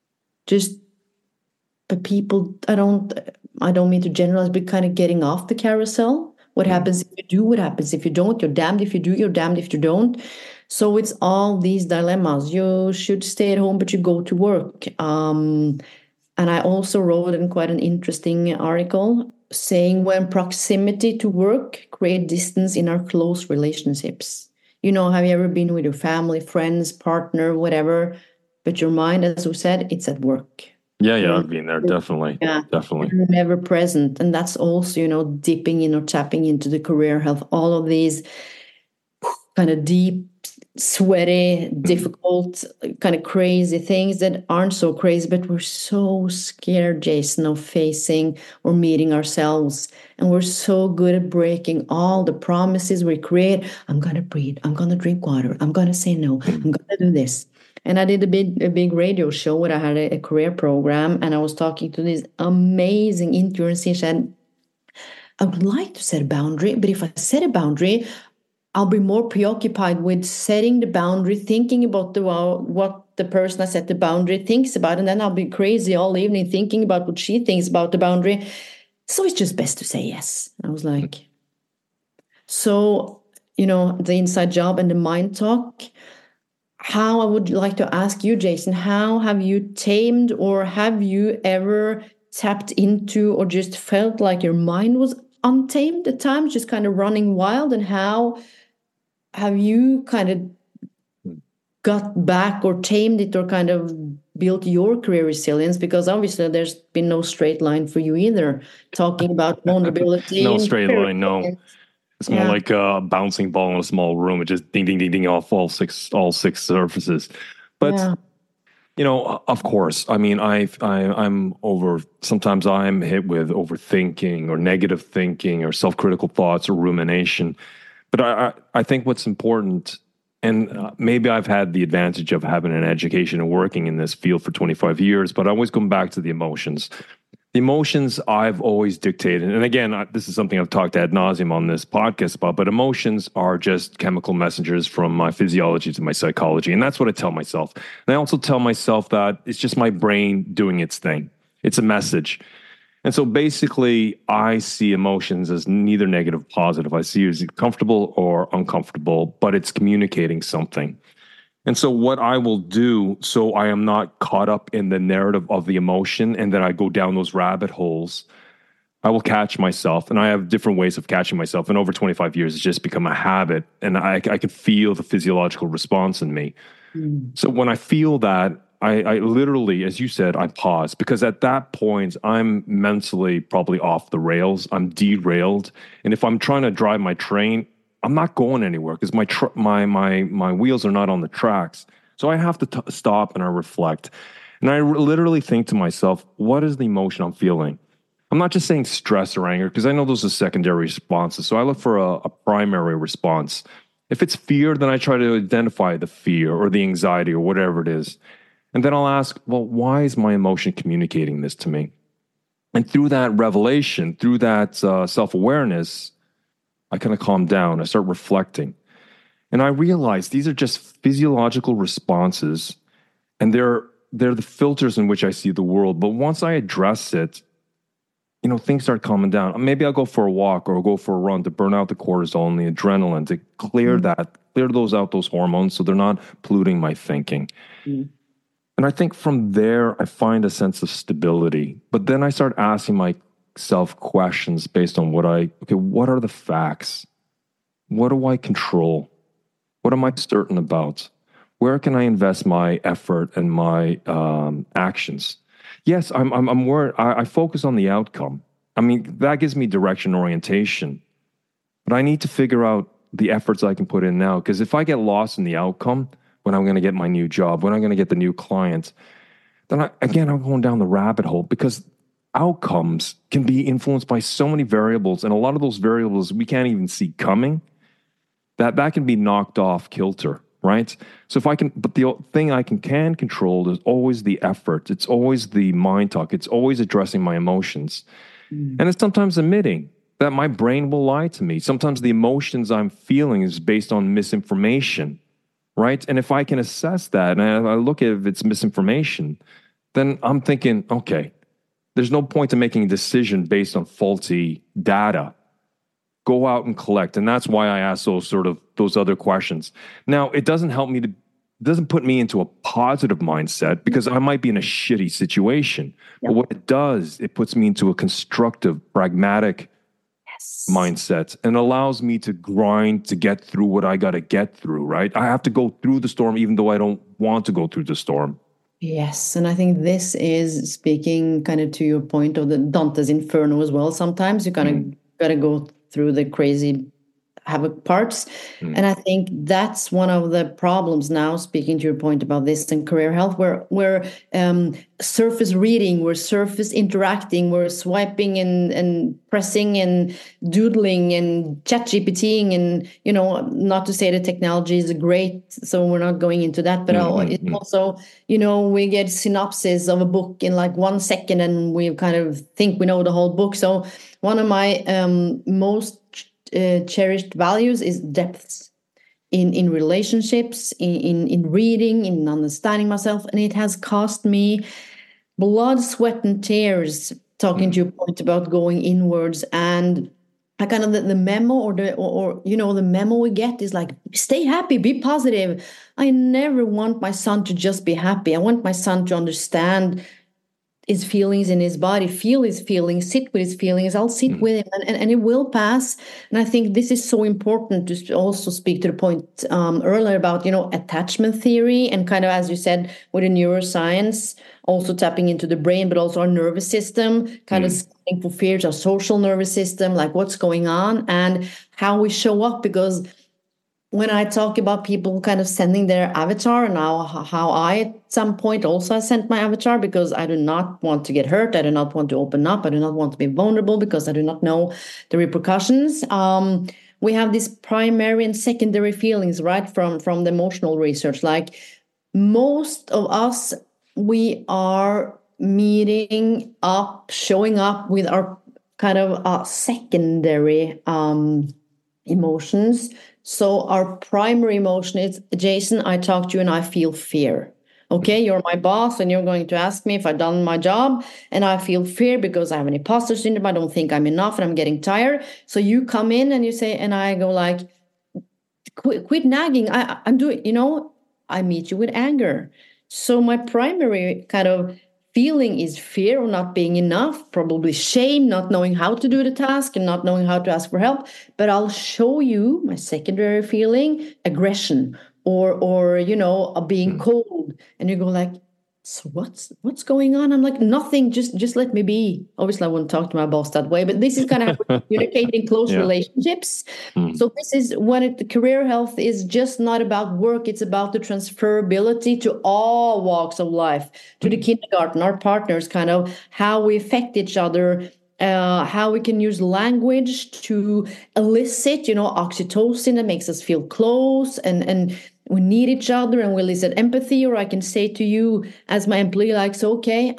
But people, I don't mean to generalize, but kind of getting off the carousel. What happens if you do? What happens if you don't? You're damned if you do. You're damned if you don't. So it's all these dilemmas. You should stay at home, but you go to work. And I also wrote in quite an interesting article saying, when proximity to work create distance in our close relationships. Have you ever been with your family, friends, partner, whatever, but your mind, as we said, it's at work. Yeah, I've been there, definitely. Yeah, definitely. You're never present. And that's also, dipping in or tapping into the career health, all of these kind of deep, sweaty, difficult, kind of crazy things that aren't so crazy, but we're so scared, Jason, of facing or meeting ourselves. And we're so good at breaking all the promises we create. I'm going to breathe. I'm going to drink water. I'm going to say no. I'm going to do this. And I did a big radio show where I had a career program, and I was talking to this amazing interns. She said, I would like to set a boundary, but if I set a boundary, I'll be more preoccupied with setting the boundary, thinking about what the person I set the boundary thinks about, and then I'll be crazy all evening thinking about what she thinks about the boundary. So it's just best to say yes. I was like, so, the inside job and the mind talk, how I would like to ask you, Jason, how have you tamed, or have you ever tapped into or just felt like your mind was untamed at times, just kind of running wild? And how have you kind of got back or tamed it, or kind of built your career resilience? Because obviously there's been no straight line for you either, talking about vulnerability. No straight line, no. It's more like a bouncing ball in a small room. It just ding, ding, ding, ding off all six surfaces. But of course, I mean, sometimes I'm hit with overthinking or negative thinking or self-critical thoughts or rumination. But I think what's important, and maybe I've had the advantage of having an education and working in this field for 25 years, but I always come back to the emotions. The emotions I've always dictated, and again, this is something I've talked ad nauseum on this podcast about, but emotions are just chemical messengers from my physiology to my psychology, and that's what I tell myself. And I also tell myself that it's just my brain doing its thing. It's a message. And so basically, I see emotions as neither negative nor positive. I see it as comfortable or uncomfortable, but it's communicating something. And so what I will do, so I am not caught up in the narrative of the emotion and then I go down those rabbit holes, I will catch myself. And I have different ways of catching myself. And over 25 years, it's just become a habit. And I can feel the physiological response in me. So when I feel that, I literally, as you said, I pause, because at that point, I'm mentally probably off the rails. I'm derailed. And if I'm trying to drive my train, I'm not going anywhere because my wheels are not on the tracks. So I have to stop and I reflect. And I literally think to myself, what is the emotion I'm feeling? I'm not just saying stress or anger, because I know those are secondary responses. So I look for a primary response. If it's fear, then I try to identify the fear or the anxiety or whatever it is. And then I'll ask, well, why is my emotion communicating this to me? And through that revelation, through that self-awareness, I kind of calm down. I start reflecting. And I realize these are just physiological responses, and they're the filters in which I see the world. But once I address it, things start calming down. Maybe I'll go for a walk or I'll go for a run to burn out the cortisol and the adrenaline, to clear those hormones so they're not polluting my thinking. And I think from there, I find a sense of stability. But then I start asking myself questions based on what are the facts? What do I control? What am I certain about? Where can I invest my effort and my actions? Yes, I'm worried. I focus on the outcome. I mean, that gives me direction, orientation. But I need to figure out the efforts I can put in now. Because if I get lost in the outcome, when I'm going to get my new job, when I'm going to get the new client, then I'm going down the rabbit hole, because outcomes can be influenced by so many variables. And a lot of those variables we can't even see coming, that can be knocked off kilter, right? So but the thing I can control is always the effort. It's always the mind talk. It's always addressing my emotions. And it's sometimes admitting that my brain will lie to me. Sometimes the emotions I'm feeling is based on misinformation, right? And if I can assess that and I look at if it's misinformation, then I'm thinking, okay, there's no point in making a decision based on faulty data. Go out and collect. And that's why I ask those other questions. Now, it doesn't put me into a positive mindset, because I might be in a shitty situation. Yep. But what it does, it puts me into a constructive, pragmatic mindset, and allows me to grind to get through what I got to get through, right? I have to go through the storm, even though I don't want to go through the storm. Yes, and I think this is speaking kind of to your point of the Dante's Inferno as well. Sometimes you kind of got to go through the crazy havoc parts. And I think that's one of the problems now, speaking to your point about this and career health, where we're surface reading, we're surface interacting, we're swiping and pressing and doodling and chat GPTing, and not to say that technology is great, so we're not going into that, but it's also, we get synopsis of a book in like 1 second and we kind of think we know the whole book. So one of my most cherished values is depths in relationships, in reading, in understanding myself. And it has cost me blood, sweat, and tears, talking to your point about going inwards. And I kind of the memo or the memo we get is like, stay happy, be positive. I never want my son to just be happy. I want my son to understand his feelings in his body, feel his feelings, sit with his feelings. I'll sit with him, and it will pass. And I think this is so important to also speak to the point earlier about attachment theory, and kind of, as you said, with the neuroscience, also tapping into the brain, but also our nervous system, kind of scanning for fears, our social nervous system, like what's going on and how we show up. Because when I talk about people kind of sending their avatar, and how I at some point also sent my avatar, because I do not want to get hurt, I do not want to open up, I do not want to be vulnerable, because I do not know the repercussions. We have these primary and secondary feelings, right, from the emotional research. Like most of us, we are meeting up, showing up with our kind of secondary emotions. So our primary emotion is, Jason, I talk to you and I feel fear. Okay, you're my boss and you're going to ask me if I've done my job, and I feel fear because I have an imposter syndrome. I don't think I'm enough and I'm getting tired. So you come in and you say, and I go like, quit nagging. I'm doing, I meet you with anger. So my primary kind of feeling is fear of not being enough, probably shame, not knowing how to do the task and not knowing how to ask for help. But I'll show you my secondary feeling, aggression, or being cold. And you go like, so what's going on? I'm like, nothing, just let me be. Obviously I wouldn't talk to my boss that way, but this is kind of how we communicate in close relationships. So this is when the career health is just not about work, it's about the transferability to all walks of life, to the kindergarten, our partners, kind of how we affect each other, how we can use language to elicit, oxytocin that makes us feel close, and we need each other, and we elicit empathy. Or I can say to you as my employee, like, so, okay,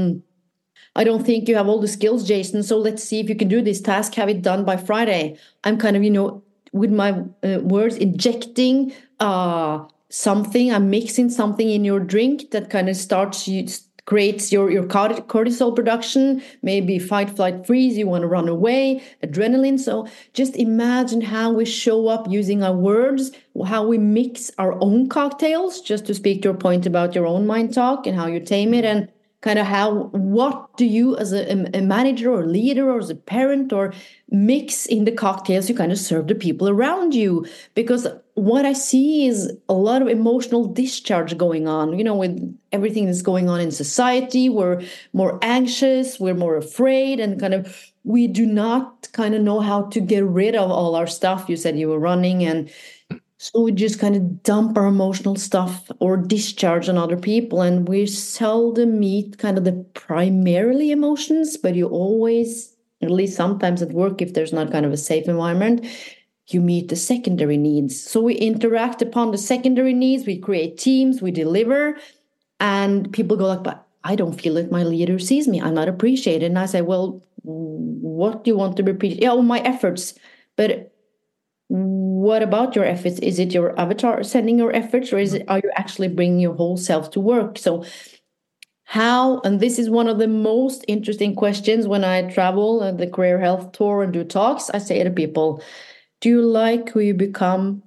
I don't think you have all the skills, Jason, so let's see if you can do this task, have it done by Friday. I'm kind of, with my words, injecting something, I'm mixing something in your drink that kind of creates your cortisol production, maybe fight, flight, freeze, you want to run away, adrenaline. So just imagine how we show up using our words, how we mix our own cocktails, just to speak to your point about your own mind talk and how you tame it, and kind of what do you as a manager or leader or as a parent or mix in the cocktails you kind of serve the people around you. Because what I see is a lot of emotional discharge going on, with everything that's going on in society. We're more anxious, we're more afraid, and kind of we do not kind of know how to get rid of all our stuff. You said you were running, and so we just kind of dump our emotional stuff or discharge on other people, and we seldom meet kind of the primarily emotions, but you always, at least sometimes at work, if there's not kind of a safe environment, you meet the secondary needs. So we interact upon the secondary needs, we create teams, we deliver, and people go like, but I don't feel like my leader sees me, I'm not appreciated. And I say, well, what do you want to be appreciated? Yeah, well, my efforts. But what about your efforts? Is it your avatar sending your efforts, or are you actually bringing your whole self to work? So how, and this is one of the most interesting questions when I travel and the career health tour and do talks, I say to people, do you like who you become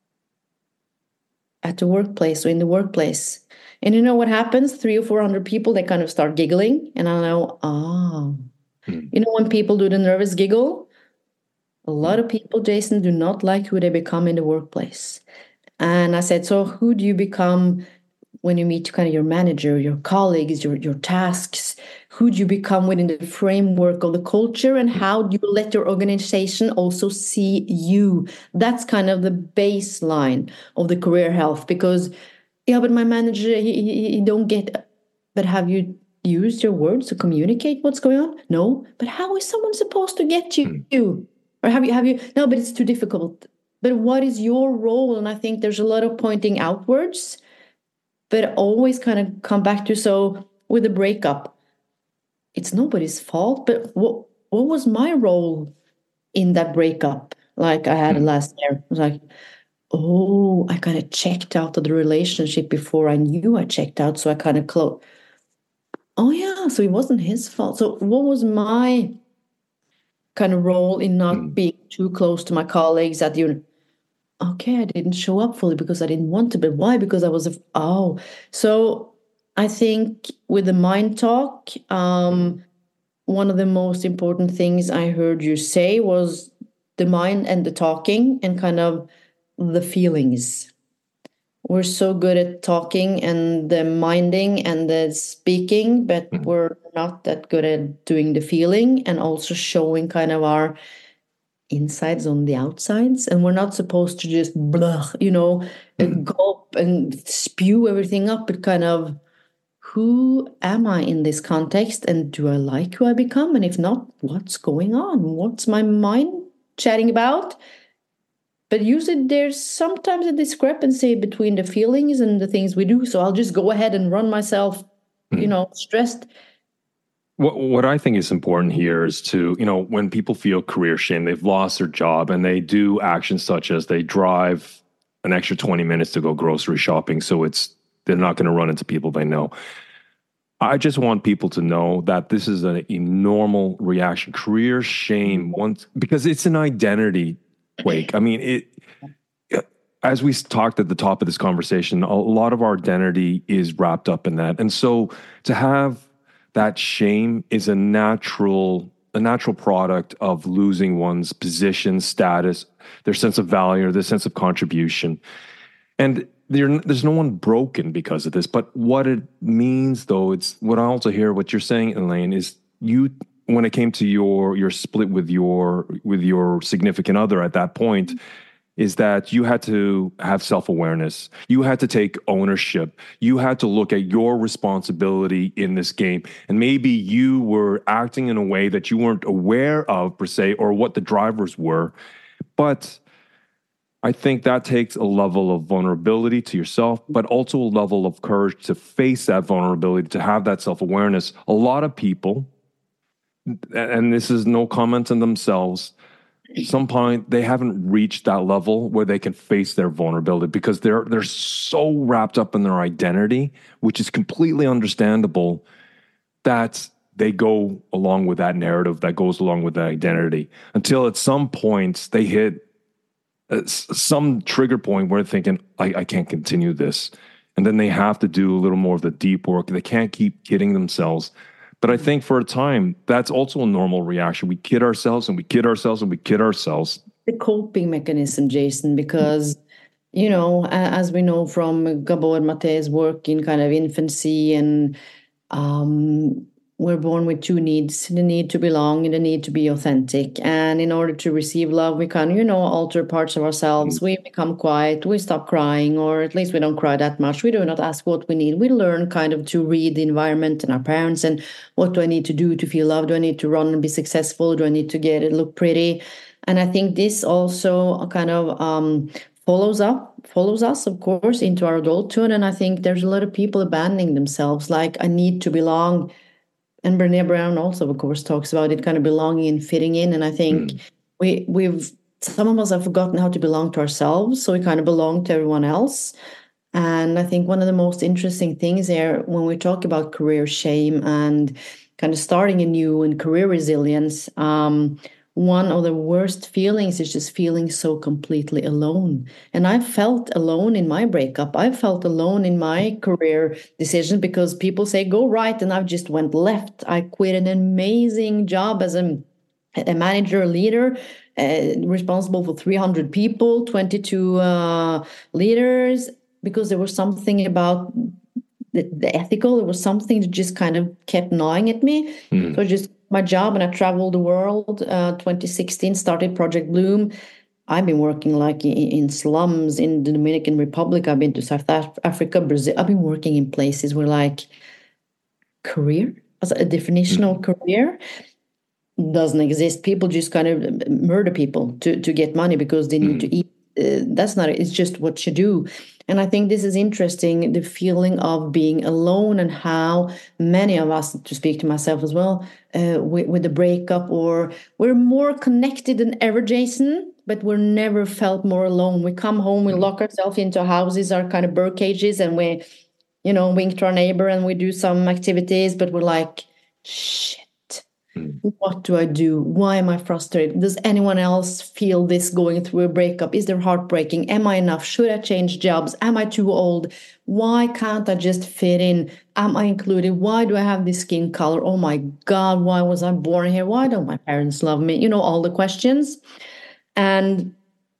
at the workplace or in the workplace? And you know what happens? 300 or 400 people, they kind of start giggling. And I know, when people do the nervous giggle, a lot of people, Jason, do not like who they become in the workplace. And I said, so who do you become when you meet kind of your manager, your colleagues, your tasks? Who do you become within the framework of the culture? And how do you let your organization also see you? That's kind of the baseline of the career health. Because, yeah, but my manager, he don't get, but have you used your words to communicate what's going on? No. But how is someone supposed to get you? Or have you? No, but it's too difficult. But what is your role? And I think there's a lot of pointing outwards, but always kind of come back to, so with a breakup, it's nobody's fault. But what was my role in that breakup? Like I had it last year. It was like, oh, I kind of checked out of the relationship before I knew I checked out. So I kind of closed. Oh yeah, so it wasn't his fault. So what was my kind of role in not being too close to my colleagues that okay, I didn't show up fully because I didn't want to, but why? Because I was, so I think with the mind talk, one of the most important things I heard you say was the mind and the talking and kind of the feelings. We're so good at talking and the minding and the speaking, but we're not that good at doing the feeling and also showing kind of our insides on the outsides. And we're not supposed to just blah, gulp and spew everything up, but kind of, who am I in this context? And do I like who I become? And if not, what's going on? What's my mind chatting about? But usually there's sometimes a discrepancy between the feelings and the things we do. So I'll just go ahead and run myself, stressed. What I think is important here is to, when people feel career shame, they've lost their job and they do actions such as they drive an extra 20 minutes to go grocery shopping. So they're not going to run into people they know. I just want people to know that this is a normal reaction. Career shame, because it's an identity quake. I mean, as we talked at the top of this conversation, a lot of our identity is wrapped up in that. And so to have that shame is a natural product of losing one's position, status, their sense of value, or their sense of contribution. And there's no one broken because of this. But what it means, though, it's what I also hear what you're saying, Elaine, is when it came to your split with your significant other at that point, is that you had to have self-awareness. You had to take ownership. You had to look at your responsibility in this game. And maybe you were acting in a way that you weren't aware of, per se, or what the drivers were. But I think that takes a level of vulnerability to yourself, but also a level of courage to face that vulnerability, to have that self-awareness. A lot of people, and this is no comment on themselves, at some point they haven't reached that level where they can face their vulnerability because they're so wrapped up in their identity, which is completely understandable, that they go along with that narrative that goes along with that identity until at some point they hit some trigger point where they're thinking, I can't continue this. And then they have to do a little more of the deep work. They can't keep kidding themselves. But I think for a time, that's also a normal reaction. We kid ourselves and we kid ourselves and we kid ourselves. The coping mechanism, Jason, because, as we know from Gabor Mate's work in kind of infancy, and we're born with two needs, the need to belong and the need to be authentic. And in order to receive love, we kind of, alter parts of ourselves. We become quiet, we stop crying, or at least we don't cry that much. We do not ask what we need. We learn kind of to read the environment and our parents and what do I need to do to feel loved? Do I need to run and be successful? Do I need to get it, look pretty? And I think this also kind of follows us, of course, into our adulthood. And I think there's a lot of people abandoning themselves, like, I need to belong. And Brené Brown also, of course, talks about it, kind of belonging and fitting in. And I think some of us have forgotten how to belong to ourselves. So we kind of belong to everyone else. And I think one of the most interesting things here, when we talk about career shame and kind of starting anew and career resilience, one of the worst feelings is just feeling so completely alone. And I felt alone in my breakup. I felt alone in my career decision because people say, go right. And I just went left. I quit an amazing job as a manager, leader, responsible for 300 people, 22 leaders, because there was something about the ethical. It was something that just kind of kept gnawing at me. So I just my job, and I traveled the world. 2016 started Project Bloom. I've been working like in slums in the Dominican Republic. I've been to South Africa, Brazil. I've been working in places where like career, as a definitional career, doesn't exist. People just kind of murder people to get money because they need to eat. That's not it. It's just what you do. And I think this is interesting, the feeling of being alone and how many of us, to speak to myself as well, with the breakup, or we're more connected than ever, Jason, but we're never felt more alone. We come home, we lock ourselves into houses, our kind of bird cages, and we, wink to our neighbor and we do some activities, but we're like, shit. What do I do? Why am I frustrated? Does anyone else feel this going through a breakup? Is there heartbreaking? Am I enough? Should I change jobs? Am I too old? Why can't I just fit in? Am I included? Why do I have this skin color? Oh my God, why was I born here? Why don't my parents love me? You know, all the questions. And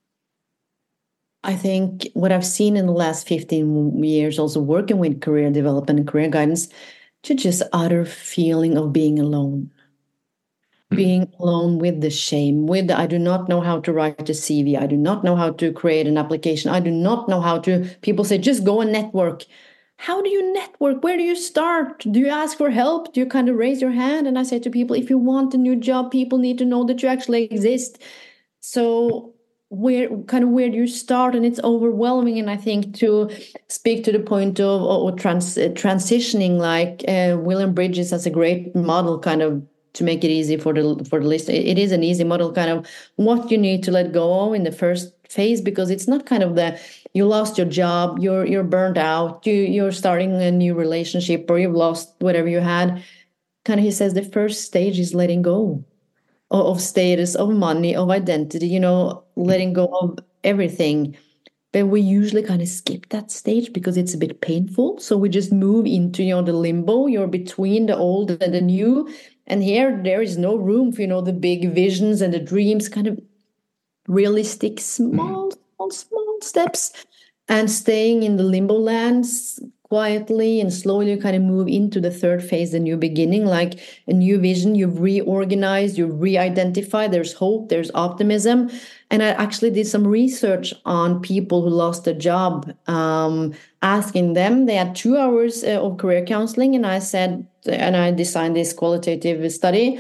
I think what I've seen in the last 15 years, also working with career development and career guidance, to just utter feeling of being alone. Being alone with the shame, with the, I do not know how to write a CV. I do not know how to create an application. I do not know how to, people say, just go and network. How do you network? Where do you start? Do you ask for help? Do you kind of raise your hand? And I say to people, if you want a new job, people need to know that you actually exist. So where do you start? And it's overwhelming. And I think to speak to the point of transitioning, like William Bridges has a great model kind of to make it easy for the listener. It is an easy model, kind of what you need to let go of in the first phase, because it's not kind of the you lost your job, you're burned out, you're starting a new relationship, or you've lost whatever you had. Kind of, he says the first stage is letting go of status, of money, of identity, you know, letting go of everything. But we usually kind of skip that stage because it's a bit painful. So we just move into, you know, the limbo. You're between the old and the new. And here there is no room for, you know, the big visions and the dreams, kind of realistic, small steps, and staying in the limbo lands quietly and slowly kind of move into the third phase, the new beginning, like a new vision. You've reorganized, you've re-identified, there's hope, there's optimism. And I actually did some research on people who lost a job, asking them, they had 2 hours of career counseling. And I said, and I designed this qualitative study,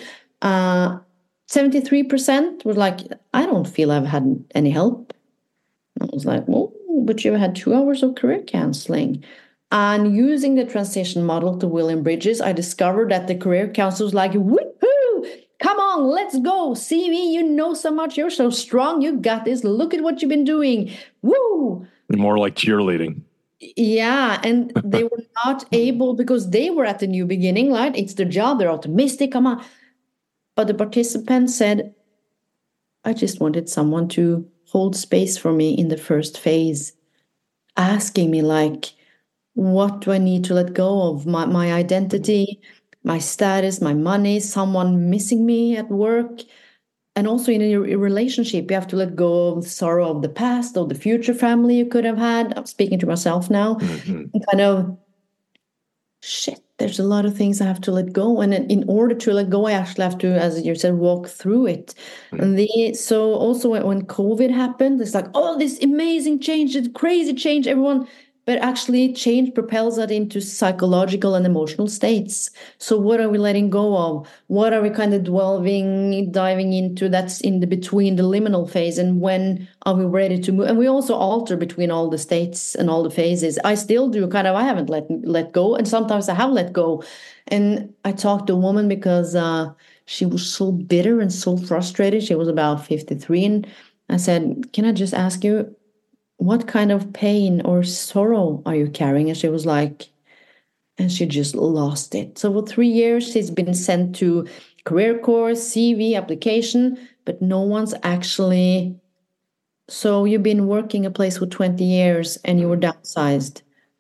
73% was like, I don't feel I've had any help. I was like, well, but you had 2 hours of career counseling. And using the transition model to William Bridges, I discovered that the career counselor was like, woohoo, come on, let's go. See me, you know so much, you're so strong, you got this, look at what you've been doing. Woo! More like cheerleading. Yeah, and they were not able, because they were at the new beginning, right? It's their job, they're optimistic, come on. But the participant said, I just wanted someone to hold space for me in the first phase, asking me like, what do I need to let go of? My identity, my status, my money, someone missing me at work. And also in a relationship, you have to let go of the sorrow of the past or the future family you could have had. I'm speaking to myself now. And kind of, shit, there's a lot of things I have to let go. And in order to let go, I actually have to, as you said, walk through it. And so also when COVID happened, it's like, oh, this amazing change, this crazy change, everyone. But actually, change propels that into psychological and emotional states. So what are we letting go of? What are we kind of diving into that's in the between the liminal phase? And when are we ready to move? And we also alter between all the states and all the phases. I still do kind of, I haven't let go. And sometimes I have let go. And I talked to a woman because she was so bitter and so frustrated. She was about 53. And I said, can I just ask you, what kind of pain or sorrow are you carrying? And she was like, and she just lost it. So for 3 years, she's been sent to career course, CV, application, but no one's actually. So you've been working a place for 20 years and you were downsized.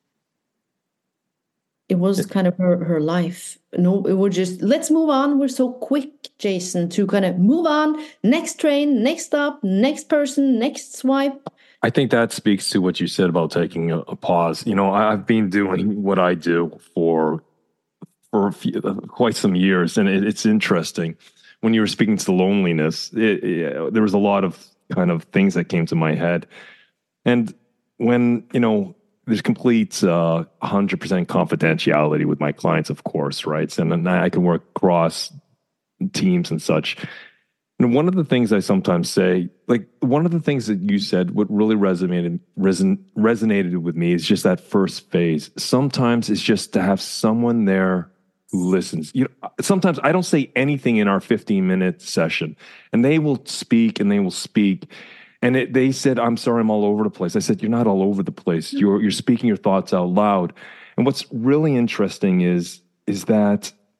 It was kind of her life. No, it was just, let's move on. We're so quick, Jason, to kind of move on. Next train, next stop, next person, next swipe. I think that speaks to what you said about taking a pause. You know, I've been doing what I do for quite some years, and it's interesting. When you were speaking to the loneliness, there was a lot of kind of things that came to my head. And when, you know, there's complete 100% confidentiality with my clients, of course, right? And I can work across teams and such. And one of the things I sometimes say, like one of the things that you said, what really resonated with me is just that first phase. Sometimes it's just to have someone there who listens. You know, sometimes I don't say anything in our 15-minute session, and they will speak and they will speak. And they said, I'm sorry, I'm all over the place. I said, you're not all over the place. You're speaking your thoughts out loud. And what's really interesting is that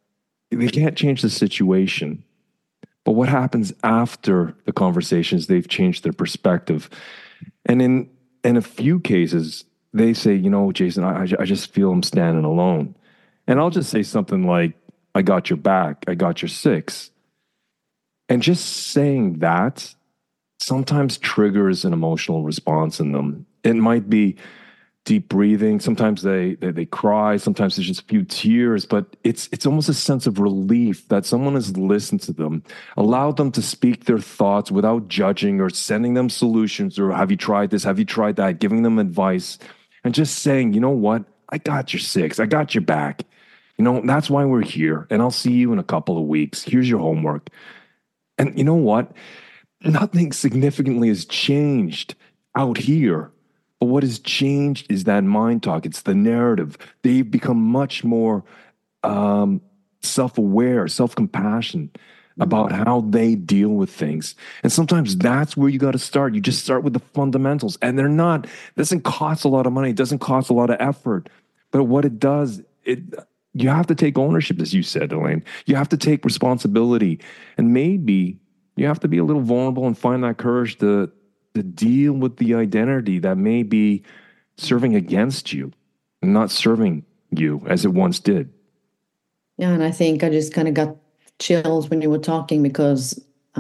they can't change the situation. But what happens after the conversations, they've changed their perspective. And in a few cases, they say, you know, Jason, I just feel I'm standing alone. And I'll just say something like, I got your back, I got your six. And just saying that sometimes triggers an emotional response in them. It might be deep breathing. Sometimes they cry. Sometimes there's just a few tears, but it's almost a sense of relief that someone has listened to them, allowed them to speak their thoughts without judging or sending them solutions or have you tried this? Have you tried that? Giving them advice and just saying, you know what? I got your six. I got your back. You know, that's why we're here. And I'll see you in a couple of weeks. Here's your homework. And you know what? Nothing significantly has changed out here. But what has changed is that mind talk. It's the narrative. They've become much more self-aware, self-compassion about how they deal with things. And sometimes that's where you got to start. You just start with the fundamentals. And they're not, it doesn't cost a lot of money. It doesn't cost a lot of effort. But what it does, you have to take ownership, as you said, Elaine. You have to take responsibility. And maybe you have to be a little vulnerable and find that courage to deal with the identity that may be serving against you and not serving you as it once did. Yeah, and I think I just kind of got chills when you were talking because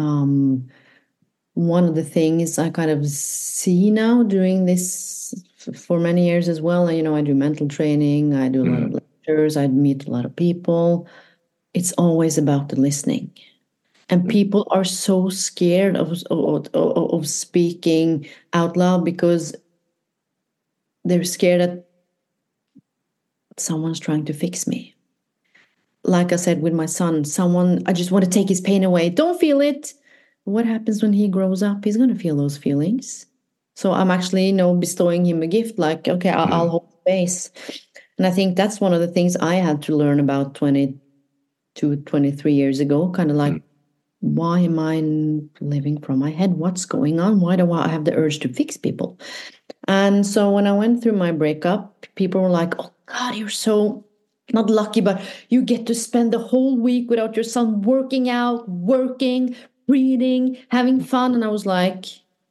one of the things I kind of see now doing this for many years as well, you know, I do mental training, I do a lot of lectures, I meet a lot of people. It's always about the listening. And people are so scared of speaking out loud because they're scared that someone's trying to fix me. Like I said with my son, I just want to take his pain away. Don't feel it. What happens when he grows up? He's going to feel those feelings. So I'm actually, bestowing him a gift. Like, okay, I'll hold space. And I think that's one of the things I had to learn about 22, 23 years ago. Kind of like, why am I living from my head? What's going on? Why do I have the urge to fix people? And so when I went through my breakup, people were like, oh God, you're so not lucky, but you get to spend the whole week without your son working out, working, reading, having fun. And I was like,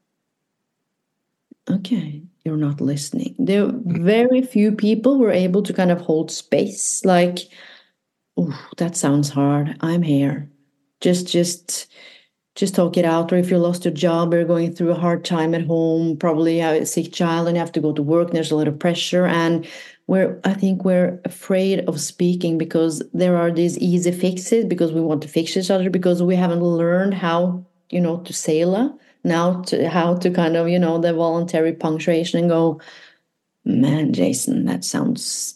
okay, you're not listening. There very few people were able to kind of hold space. Like, oh, that sounds hard. I'm here. Just talk it out. Or if you lost your job or going through a hard time at home, probably have a sick child and you have to go to work and there's a lot of pressure. And I think we're afraid of speaking because there are these easy fixes because we want to fix each other because we haven't learned how, to sail now to how to kind of, the voluntary punctuation and go, man, Jason, that sounds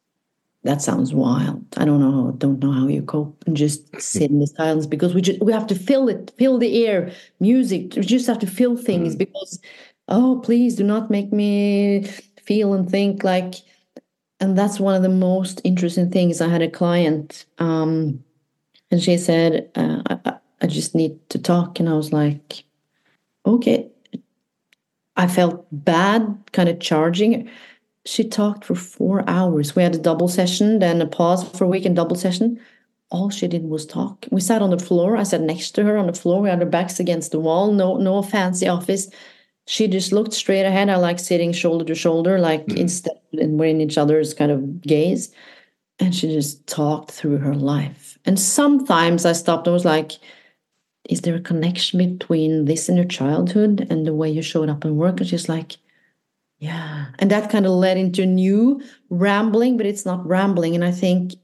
wild. I don't know how you cope and just sit in the silence because we have to fill the air, music. We just have to fill things because, oh, please do not make me feel and think like. And that's one of the most interesting things. I had a client, and she said, "I just need to talk," and I was like, "Okay." I felt bad, kind of charging. She talked for 4 hours. We had a double session, then a pause for a week and double session. All she did was talk. We sat on the floor. I sat next to her on the floor. We had our backs against the wall. No fancy office. She just looked straight ahead. I like sitting shoulder to shoulder, like instead, and we're in each other's kind of gaze. And she just talked through her life. And sometimes I stopped and was like, is there a connection between this and your childhood and the way you showed up in work? And she's like, yeah. And that kind of led into new rambling, but it's not rambling. And I think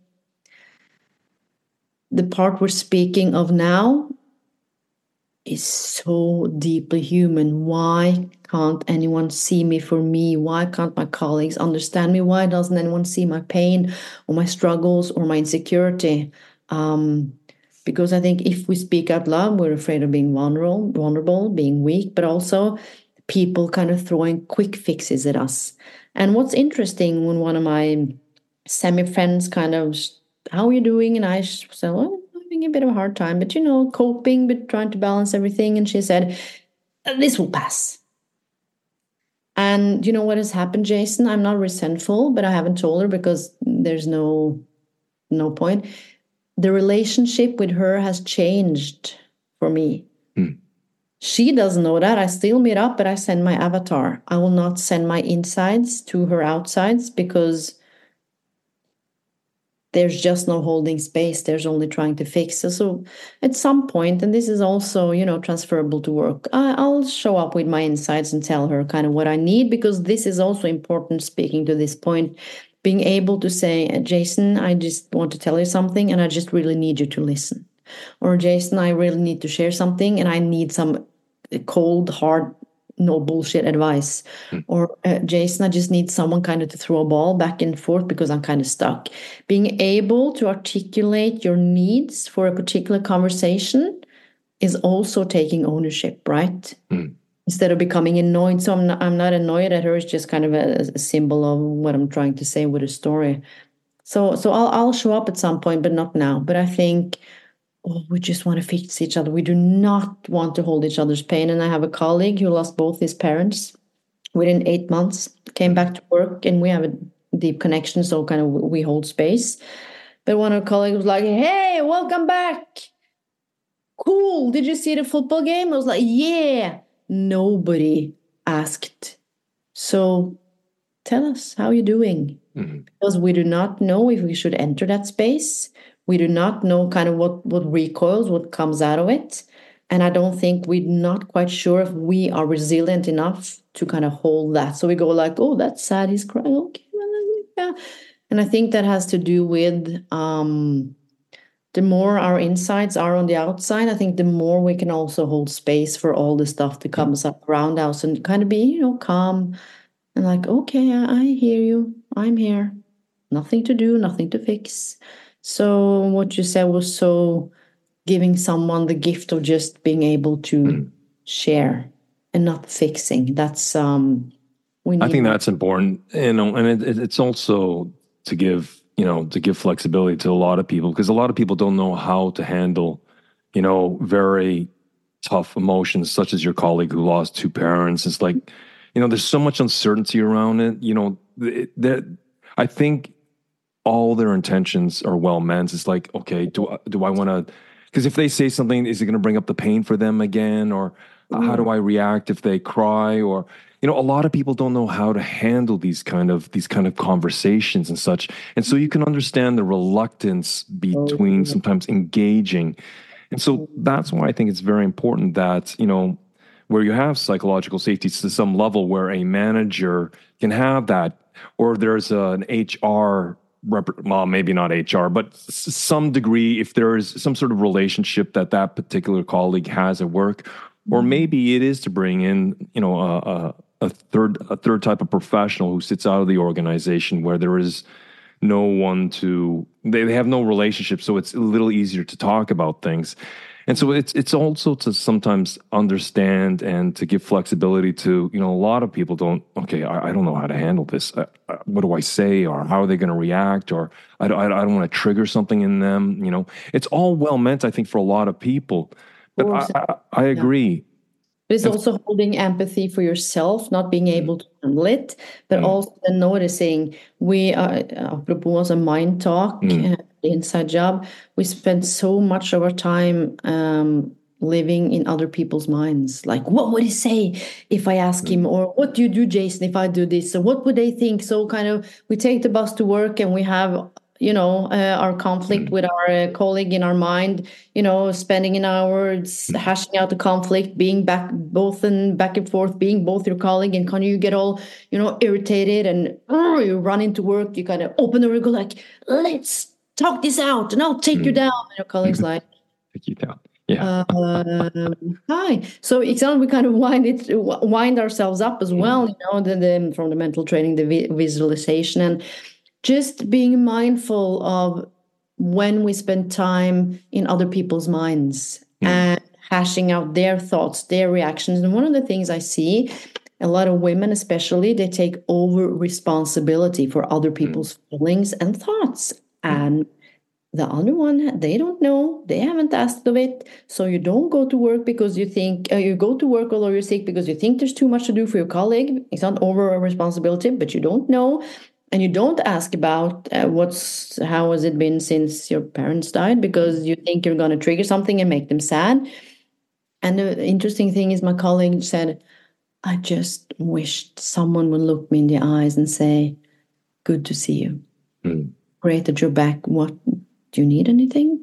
the part we're speaking of now is so deeply human. Why can't anyone see me for me? Why can't my colleagues understand me? Why doesn't anyone see my pain or my struggles or my insecurity? Because I think if we speak out loud, we're afraid of being vulnerable, being weak, but also people kind of throwing quick fixes at us. And what's interesting when one of my semi-friends kind of, how are you doing? And I said, well, I'm having a bit of a hard time, but coping, but trying to balance everything. And she said, this will pass. And you know what has happened, Jason? I'm not resentful, but I haven't told her because there's no point. the relationship with her has changed for me. She doesn't know that. I still meet up, but I send my avatar. I will not send my insides to her outsides because there's just no holding space. There's only trying to fix. So at some point, and this is also, transferable to work, I'll show up with my insights and tell her kind of what I need, because this is also important, speaking to this point, being able to say, Jason, I just want to tell you something and I just really need you to listen. Or Jason, I really need to share something and I need some cold, hard, no bullshit advice. Or Jason, I just need someone kind of to throw a ball back and forth because I'm kind of stuck. Being able to articulate your needs for a particular conversation is also taking ownership, right? Instead of becoming annoyed. So I'm not annoyed at her. It's just kind of a symbol of what I'm trying to say with a story. So I'll show up at some point, but not now. But I think we just want to fix each other. We do not want to hold each other's pain. And I have a colleague who lost both his parents within 8 months, came back to work, and we have a deep connection. So kind of we hold space. But one of our colleagues was like, hey, welcome back. Cool. Did you see the football game? I was like, yeah. Nobody asked. So tell us, how are you doing? Because we do not know if we should enter that space. We do not know kind of what recoils, what comes out of it. And I don't think we're not quite sure if we are resilient enough to kind of hold that. So we go like, oh, that's sad, he's crying. Okay, well, yeah. And I think that has to do with the more our insides are on the outside, I think the more we can also hold space for all the stuff that comes up around us and kind of be, calm and like, okay, I hear you. I'm here. Nothing to do, nothing to fix. So what you said was so giving someone the gift of just being able to share and not fixing. That's I think that's important, and it's also to give flexibility to a lot of people, because a lot of people don't know how to handle, very tough emotions, such as your colleague who lost two parents. It's like, there's so much uncertainty around it. I think all their intentions are well meant. It's like, okay, do I want to? Because if they say something, is it going to bring up the pain for them again? Or how do I react if they cry? Or, a lot of people don't know how to handle these kind of conversations and such. And so you can understand the reluctance between sometimes engaging. And so that's why I think it's very important that, where you have psychological safety to some level, where a manager can have that, or there's an HR, well, maybe not HR, but some degree, if there is some sort of relationship that particular colleague has at work, or maybe it is to bring in, a third type of professional who sits out of the organization, where there is no one they have no relationship, so it's a little easier to talk about things. And so it's also to sometimes understand and to give flexibility to, a lot of people don't, okay, I don't know how to handle this. What do I say? Or how are they going to react? Or I don't want to trigger something in them. It's all well meant, I think, for a lot of people. But I agree. But it's also holding empathy for yourself, not being able to handle it, but also noticing. We are, apropos a mind talk, the inside job, we spend so much of our time living in other people's minds. Like, what would he say if I ask him? Or what do you do, Jason, if I do this? So what would they think? So kind of we take the bus to work and we have our conflict with our colleague in our mind, spending an hour hashing out the conflict, being back and forth, being both your colleague, and can you get all, irritated, and you run into work, you kind of open the door and go like, let's talk this out and I'll take you down. And your colleague's like, take you down. Yeah. Hi. So we kind of wind ourselves up as well, from the mental training, the visualization, and just being mindful of when we spend time in other people's minds and hashing out their thoughts, their reactions. And one of the things I see, a lot of women especially, they take over responsibility for other people's feelings and thoughts. And the other one, they don't know, they haven't asked of it. So you don't go to work because you think, you go to work although you're sick because you think there's too much to do for your colleague. It's not over a responsibility, but you don't know. And you don't ask about how has it been since your parents died, because you think you're going to trigger something and make them sad. And the interesting thing is, my colleague said, I just wished someone would look me in the eyes and say, good to see you. Mm. Great that you're back. What, do you need anything?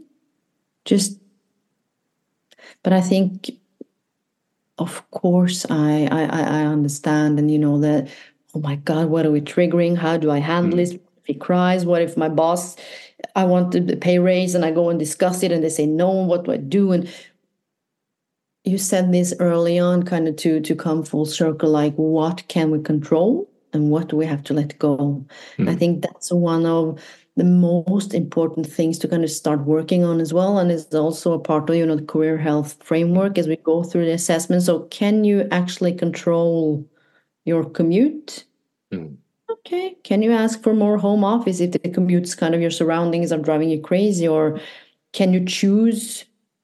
But I think, of course, I understand. And that, oh my God, what are we triggering? How do I handle this? If he cries, what if my boss, I want the pay raise and I go and discuss it and they say no, what do I do? And you said this early on, kind of to come full circle, like what can we control and what do we have to let go? I think that's one of the most important things to kind of start working on as well. And it's also a part of, the career health framework as we go through the assessment. So can you actually control your commute? Okay. Can you ask for more home office if the commute's kind of your surroundings are driving you crazy? Or can you choose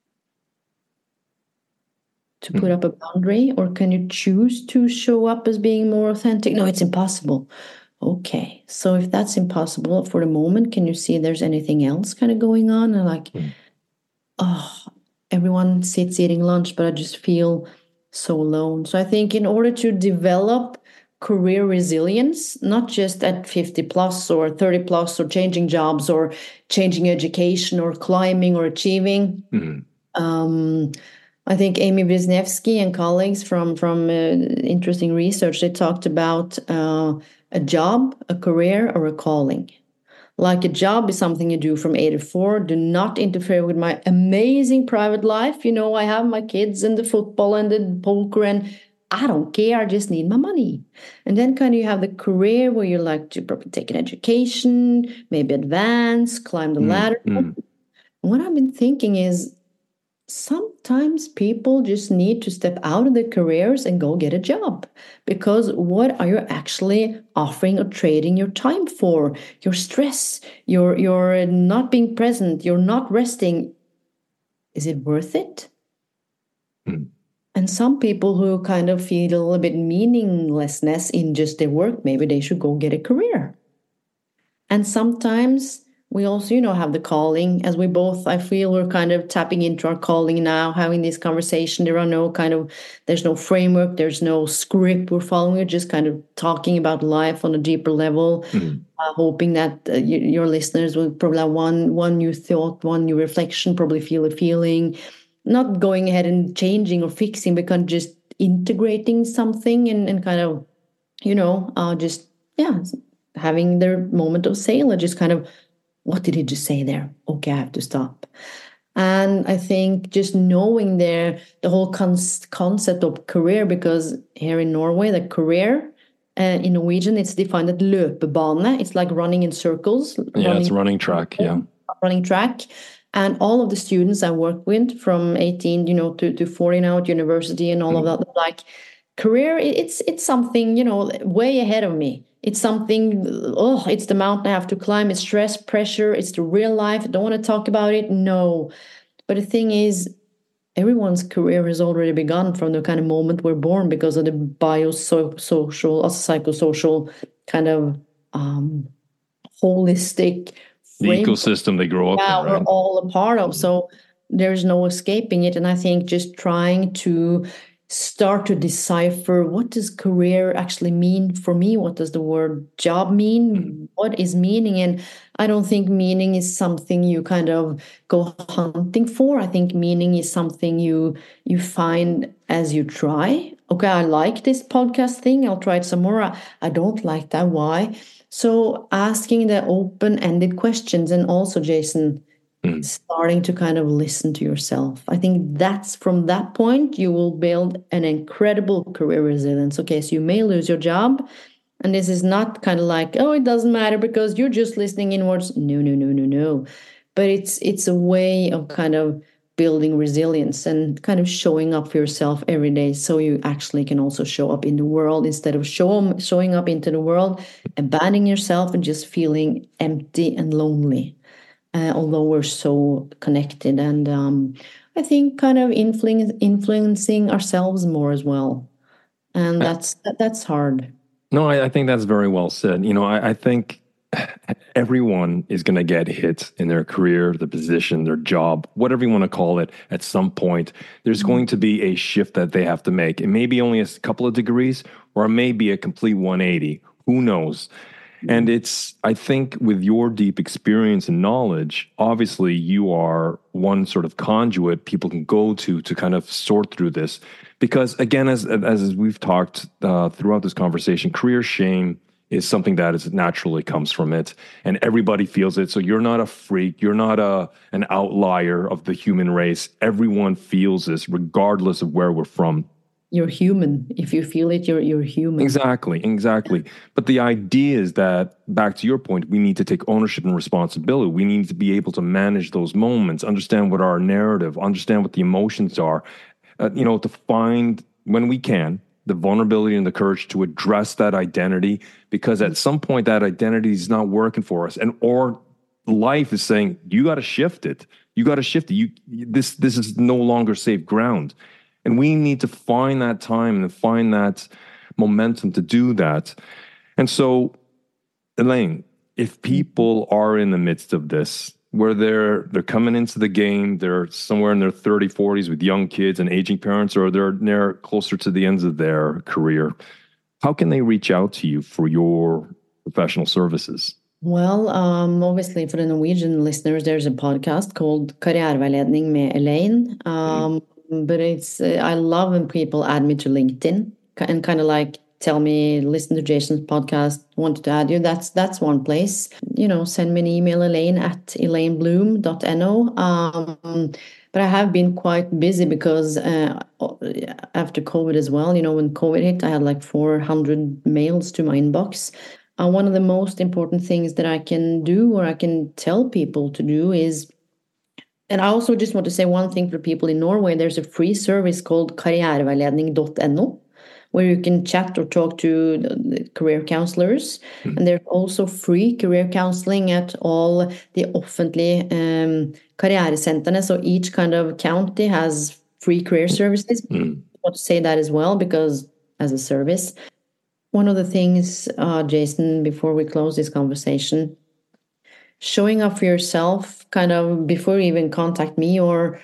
to put up a boundary, or can you choose to show up as being more authentic? No, it's impossible. Okay. So if that's impossible for the moment, can you see there's anything else kind of going on? And like, everyone sits eating lunch, but I just feel so alone. So I think in order to develop career resilience, not just at 50 plus or 30 plus or changing jobs or changing education or climbing or achieving, I think Amy Wisniewski and colleagues from interesting research, they talked about a job, a career, or a calling. Like a job is something you do from 8 to 4. Do not interfere with my amazing private life. I have my kids and the football and the poker, and I don't care. I just need my money. And then kind of you have the career where you like to probably take an education, maybe advance, climb the ladder. What I've been thinking is, sometimes people just need to step out of their careers and go get a job, because what are you actually offering or trading your time for? Your stress, you're not being present, you're not resting. Is it worth it? And some people who kind of feel a little bit meaninglessness in just their work, maybe they should go get a career. And sometimes we also, have the calling, as we both, I feel we're kind of tapping into our calling now, having this conversation. There's no framework, there's no script we're following. We're just kind of talking about life on a deeper level, hoping that your listeners will probably have one new thought, one new reflection, probably feel a feeling, not going ahead and changing or fixing, but kind of just integrating something and kind of, having their moment of sale, or just kind of, what did he just say there? Okay, I have to stop. And I think just knowing the whole concept of career, because here in Norway, the career in Norwegian, it's defined as løpebane. It's like running in circles. It's running track. Yeah. Running track. And all of the students I work with from 18, to 40 now at university and all of that, like career, it's something, way ahead of me. It's something, it's the mountain I have to climb. It's stress, pressure. It's the real life. I don't want to talk about it. No. But the thing is, everyone's career has already begun from the kind of moment we're born, because of the biosocial, psychosocial kind of holistic the ecosystem they grow up in, right? We're all a part of. So there's no escaping it. And I think just trying to start to decipher, what does career actually mean for me? What does the word job mean? What is meaning? And I don't think meaning is something you kind of go hunting for. I think meaning is something you find as you try. Okay, I like this podcast thing. I'll try it some more. I don't like that. Why? So asking the open-ended questions, and also, Jason, starting to kind of listen to yourself. I think that's from that point, you will build an incredible career resilience. Okay, so you may lose your job. And this is not kind of like, oh, it doesn't matter because you're just listening inwards. No. But it's a way of kind of building resilience and kind of showing up for yourself every day, so you actually can also show up in the world, instead of showing up into the world, abandoning yourself and just feeling empty and lonely. Although we're so connected, and I think kind of influencing ourselves more as well, and that's hard. No, I think that's very well said. I think everyone is going to get hit in their career, the position, their job, whatever you want to call it, at some point. There's going to be a shift that they have to make. It may be only a couple of degrees, or it may be a complete 180. Who knows? And I think with your deep experience and knowledge, obviously you are one sort of conduit people can go to kind of sort through this. Because again, as we've talked throughout this conversation, career shame is something that is naturally comes from it, and everybody feels it. So you're not a freak, you're not an outlier of the human race. Everyone feels this, regardless of where we're from. You're human. If you feel it, you're human. Exactly. But the idea is that, back to your point, we need to take ownership and responsibility. We need to be able to manage those moments, understand what our narrative, understand what the emotions are, to find, when we can, the vulnerability and the courage to address that identity, because at some point that identity is not working for us, or life is saying, you got to shift it. This is no longer safe ground. And we need to find that time and find that momentum to do that. And so, Elaine, if people are in the midst of this, where they're coming into the game, they're somewhere in their 30s, 40s with young kids and aging parents, or they're closer to the ends of their career, how can they reach out to you for your professional services? Well, obviously for the Norwegian listeners, there's a podcast called Karriereveiledning med Elaine. But I love when people add me to LinkedIn and kind of like tell me, listen to Jason's podcast, wanted to add you. That's one place. Send me an email, elaine@elainebloom.no. But I have been quite busy because after COVID as well, when COVID hit, I had like 400 mails to my inbox. One of the most important things that I can do, or I can tell people to do, is, and I also just want to say one thing for people in Norway. There's a free service called karriereveiledning.no, where you can chat or talk to the career counselors. And there's also free career counseling at all the offentlige karrieresentrene. So each kind of county has free career services. I want to say that as well, because as a service. One of the things, Jason, before we close this conversation, showing up for yourself kind of before you even contact me, or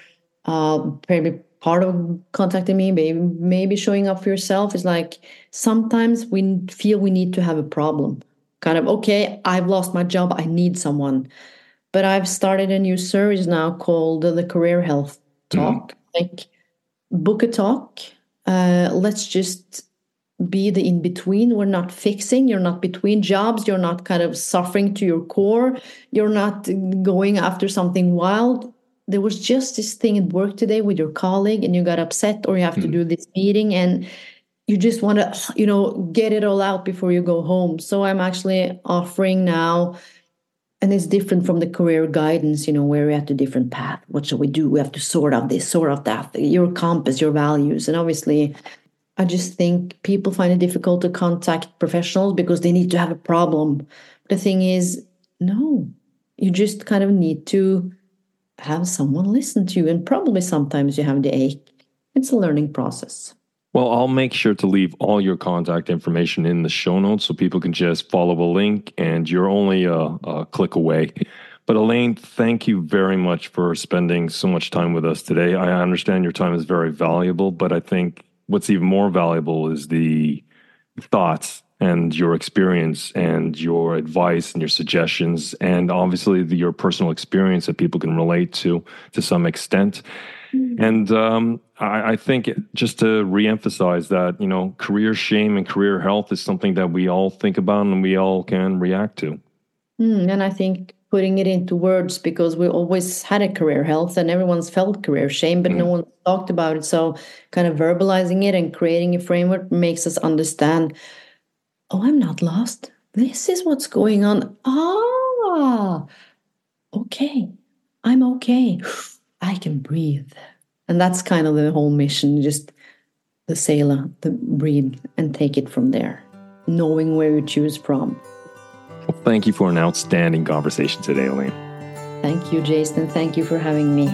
maybe part of contacting me, maybe showing up for yourself is like, sometimes we feel we need to have a problem. Kind of, okay, I've lost my job, I need someone. But I've started a new service now called the Career Health Talk. Like, book a talk. Let's just be the in-between. We're not fixing. You're not between jobs. You're not kind of suffering to your core. You're not going after something wild. There was just this thing at work today with your colleague and you got upset, or you have to do this meeting and you just want to, get it all out before you go home. So I'm actually offering now, and it's different from the career guidance, where we have the different path. What shall we do? We have to sort out this, sort out that, your compass, your values. And obviously, I just think people find it difficult to contact professionals because they need to have a problem. The thing is, no, you just kind of need to have someone listen to you. And probably sometimes you have the ache. It's a learning process. Well, I'll make sure to leave all your contact information in the show notes so people can just follow a link, and you're only a click away. But Elaine, thank you very much for spending so much time with us today. I understand your time is very valuable, but I think what's even more valuable is the thoughts and your experience and your advice and your suggestions, and obviously your personal experience that people can relate to some extent. And I think just to reemphasize that, career shame and career health is something that we all think about and we all can react to. And I think putting it into words, because we always had a career health and everyone's felt career shame, but no one talked about it. So kind of verbalizing it and creating a framework makes us understand, oh, I'm not lost. This is what's going on. Okay. I'm okay. I can breathe. And that's kind of the whole mission, just the sailor, the breathe and take it from there, knowing where you choose from. Well, thank you for an outstanding conversation today, Elaine. Thank you, Jason. Thank you for having me.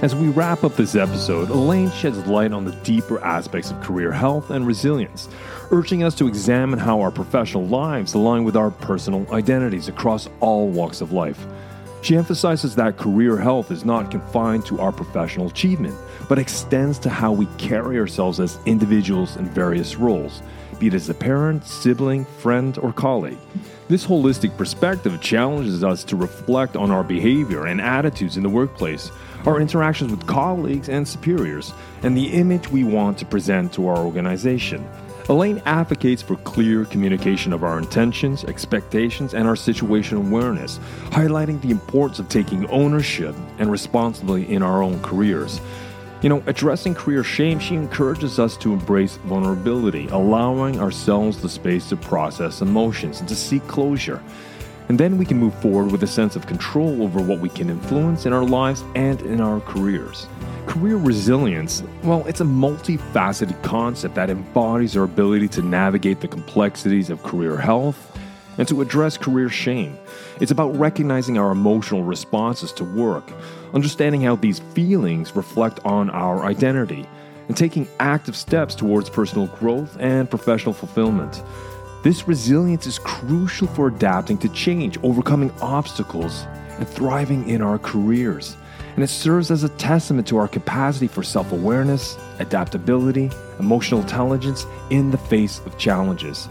As we wrap up this episode, Elaine sheds light on the deeper aspects of career health and resilience, urging us to examine how our professional lives align with our personal identities across all walks of life. She emphasizes that career health is not confined to our professional achievement, but extends to how we carry ourselves as individuals in various roles, be it as a parent, sibling, friend, or colleague. This holistic perspective challenges us to reflect on our behavior and attitudes in the workplace, our interactions with colleagues and superiors, and the image we want to present to our organization. Elaine advocates for clear communication of our intentions, expectations, and our situational awareness, highlighting the importance of taking ownership and responsibility in our own careers. Addressing career shame, she encourages us to embrace vulnerability, allowing ourselves the space to process emotions and to seek closure. And then we can move forward with a sense of control over what we can influence in our lives and in our careers. Career resilience, it's a multifaceted concept that embodies our ability to navigate the complexities of career health and to address career shame. It's about recognizing our emotional responses to work, understanding how these feelings reflect on our identity, and taking active steps towards personal growth and professional fulfillment. This resilience is crucial for adapting to change, overcoming obstacles, and thriving in our careers. And it serves as a testament to our capacity for self-awareness, adaptability, emotional intelligence in the face of challenges.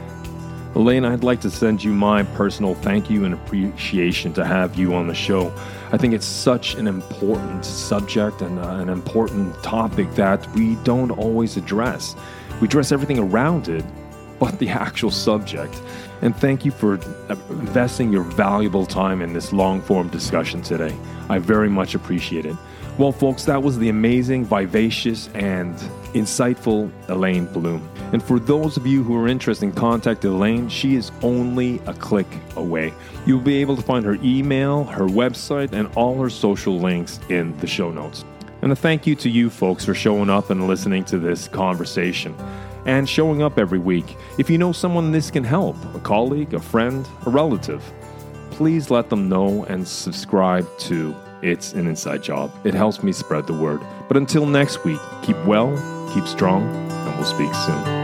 Elaine, I'd like to send you my personal thank you and appreciation to have you on the show. I think it's such an important subject and an important topic that we don't always address. We address everything around it, but the actual subject. And thank you for investing your valuable time in this long-form discussion today. I very much appreciate it. Well, folks, that was the amazing, vivacious, and insightful Elaine Bloom. And for those of you who are interested in contacting Elaine, she is only a click away. You'll be able to find her email, her website, and all her social links in the show notes. And a thank you to you folks for showing up and listening to this conversation and showing up every week. If you know someone this can help, a colleague, a friend, a relative, please let them know and subscribe to It's an Inside Job. It helps me spread the word. But until next week, keep well, keep strong, and we'll speak soon.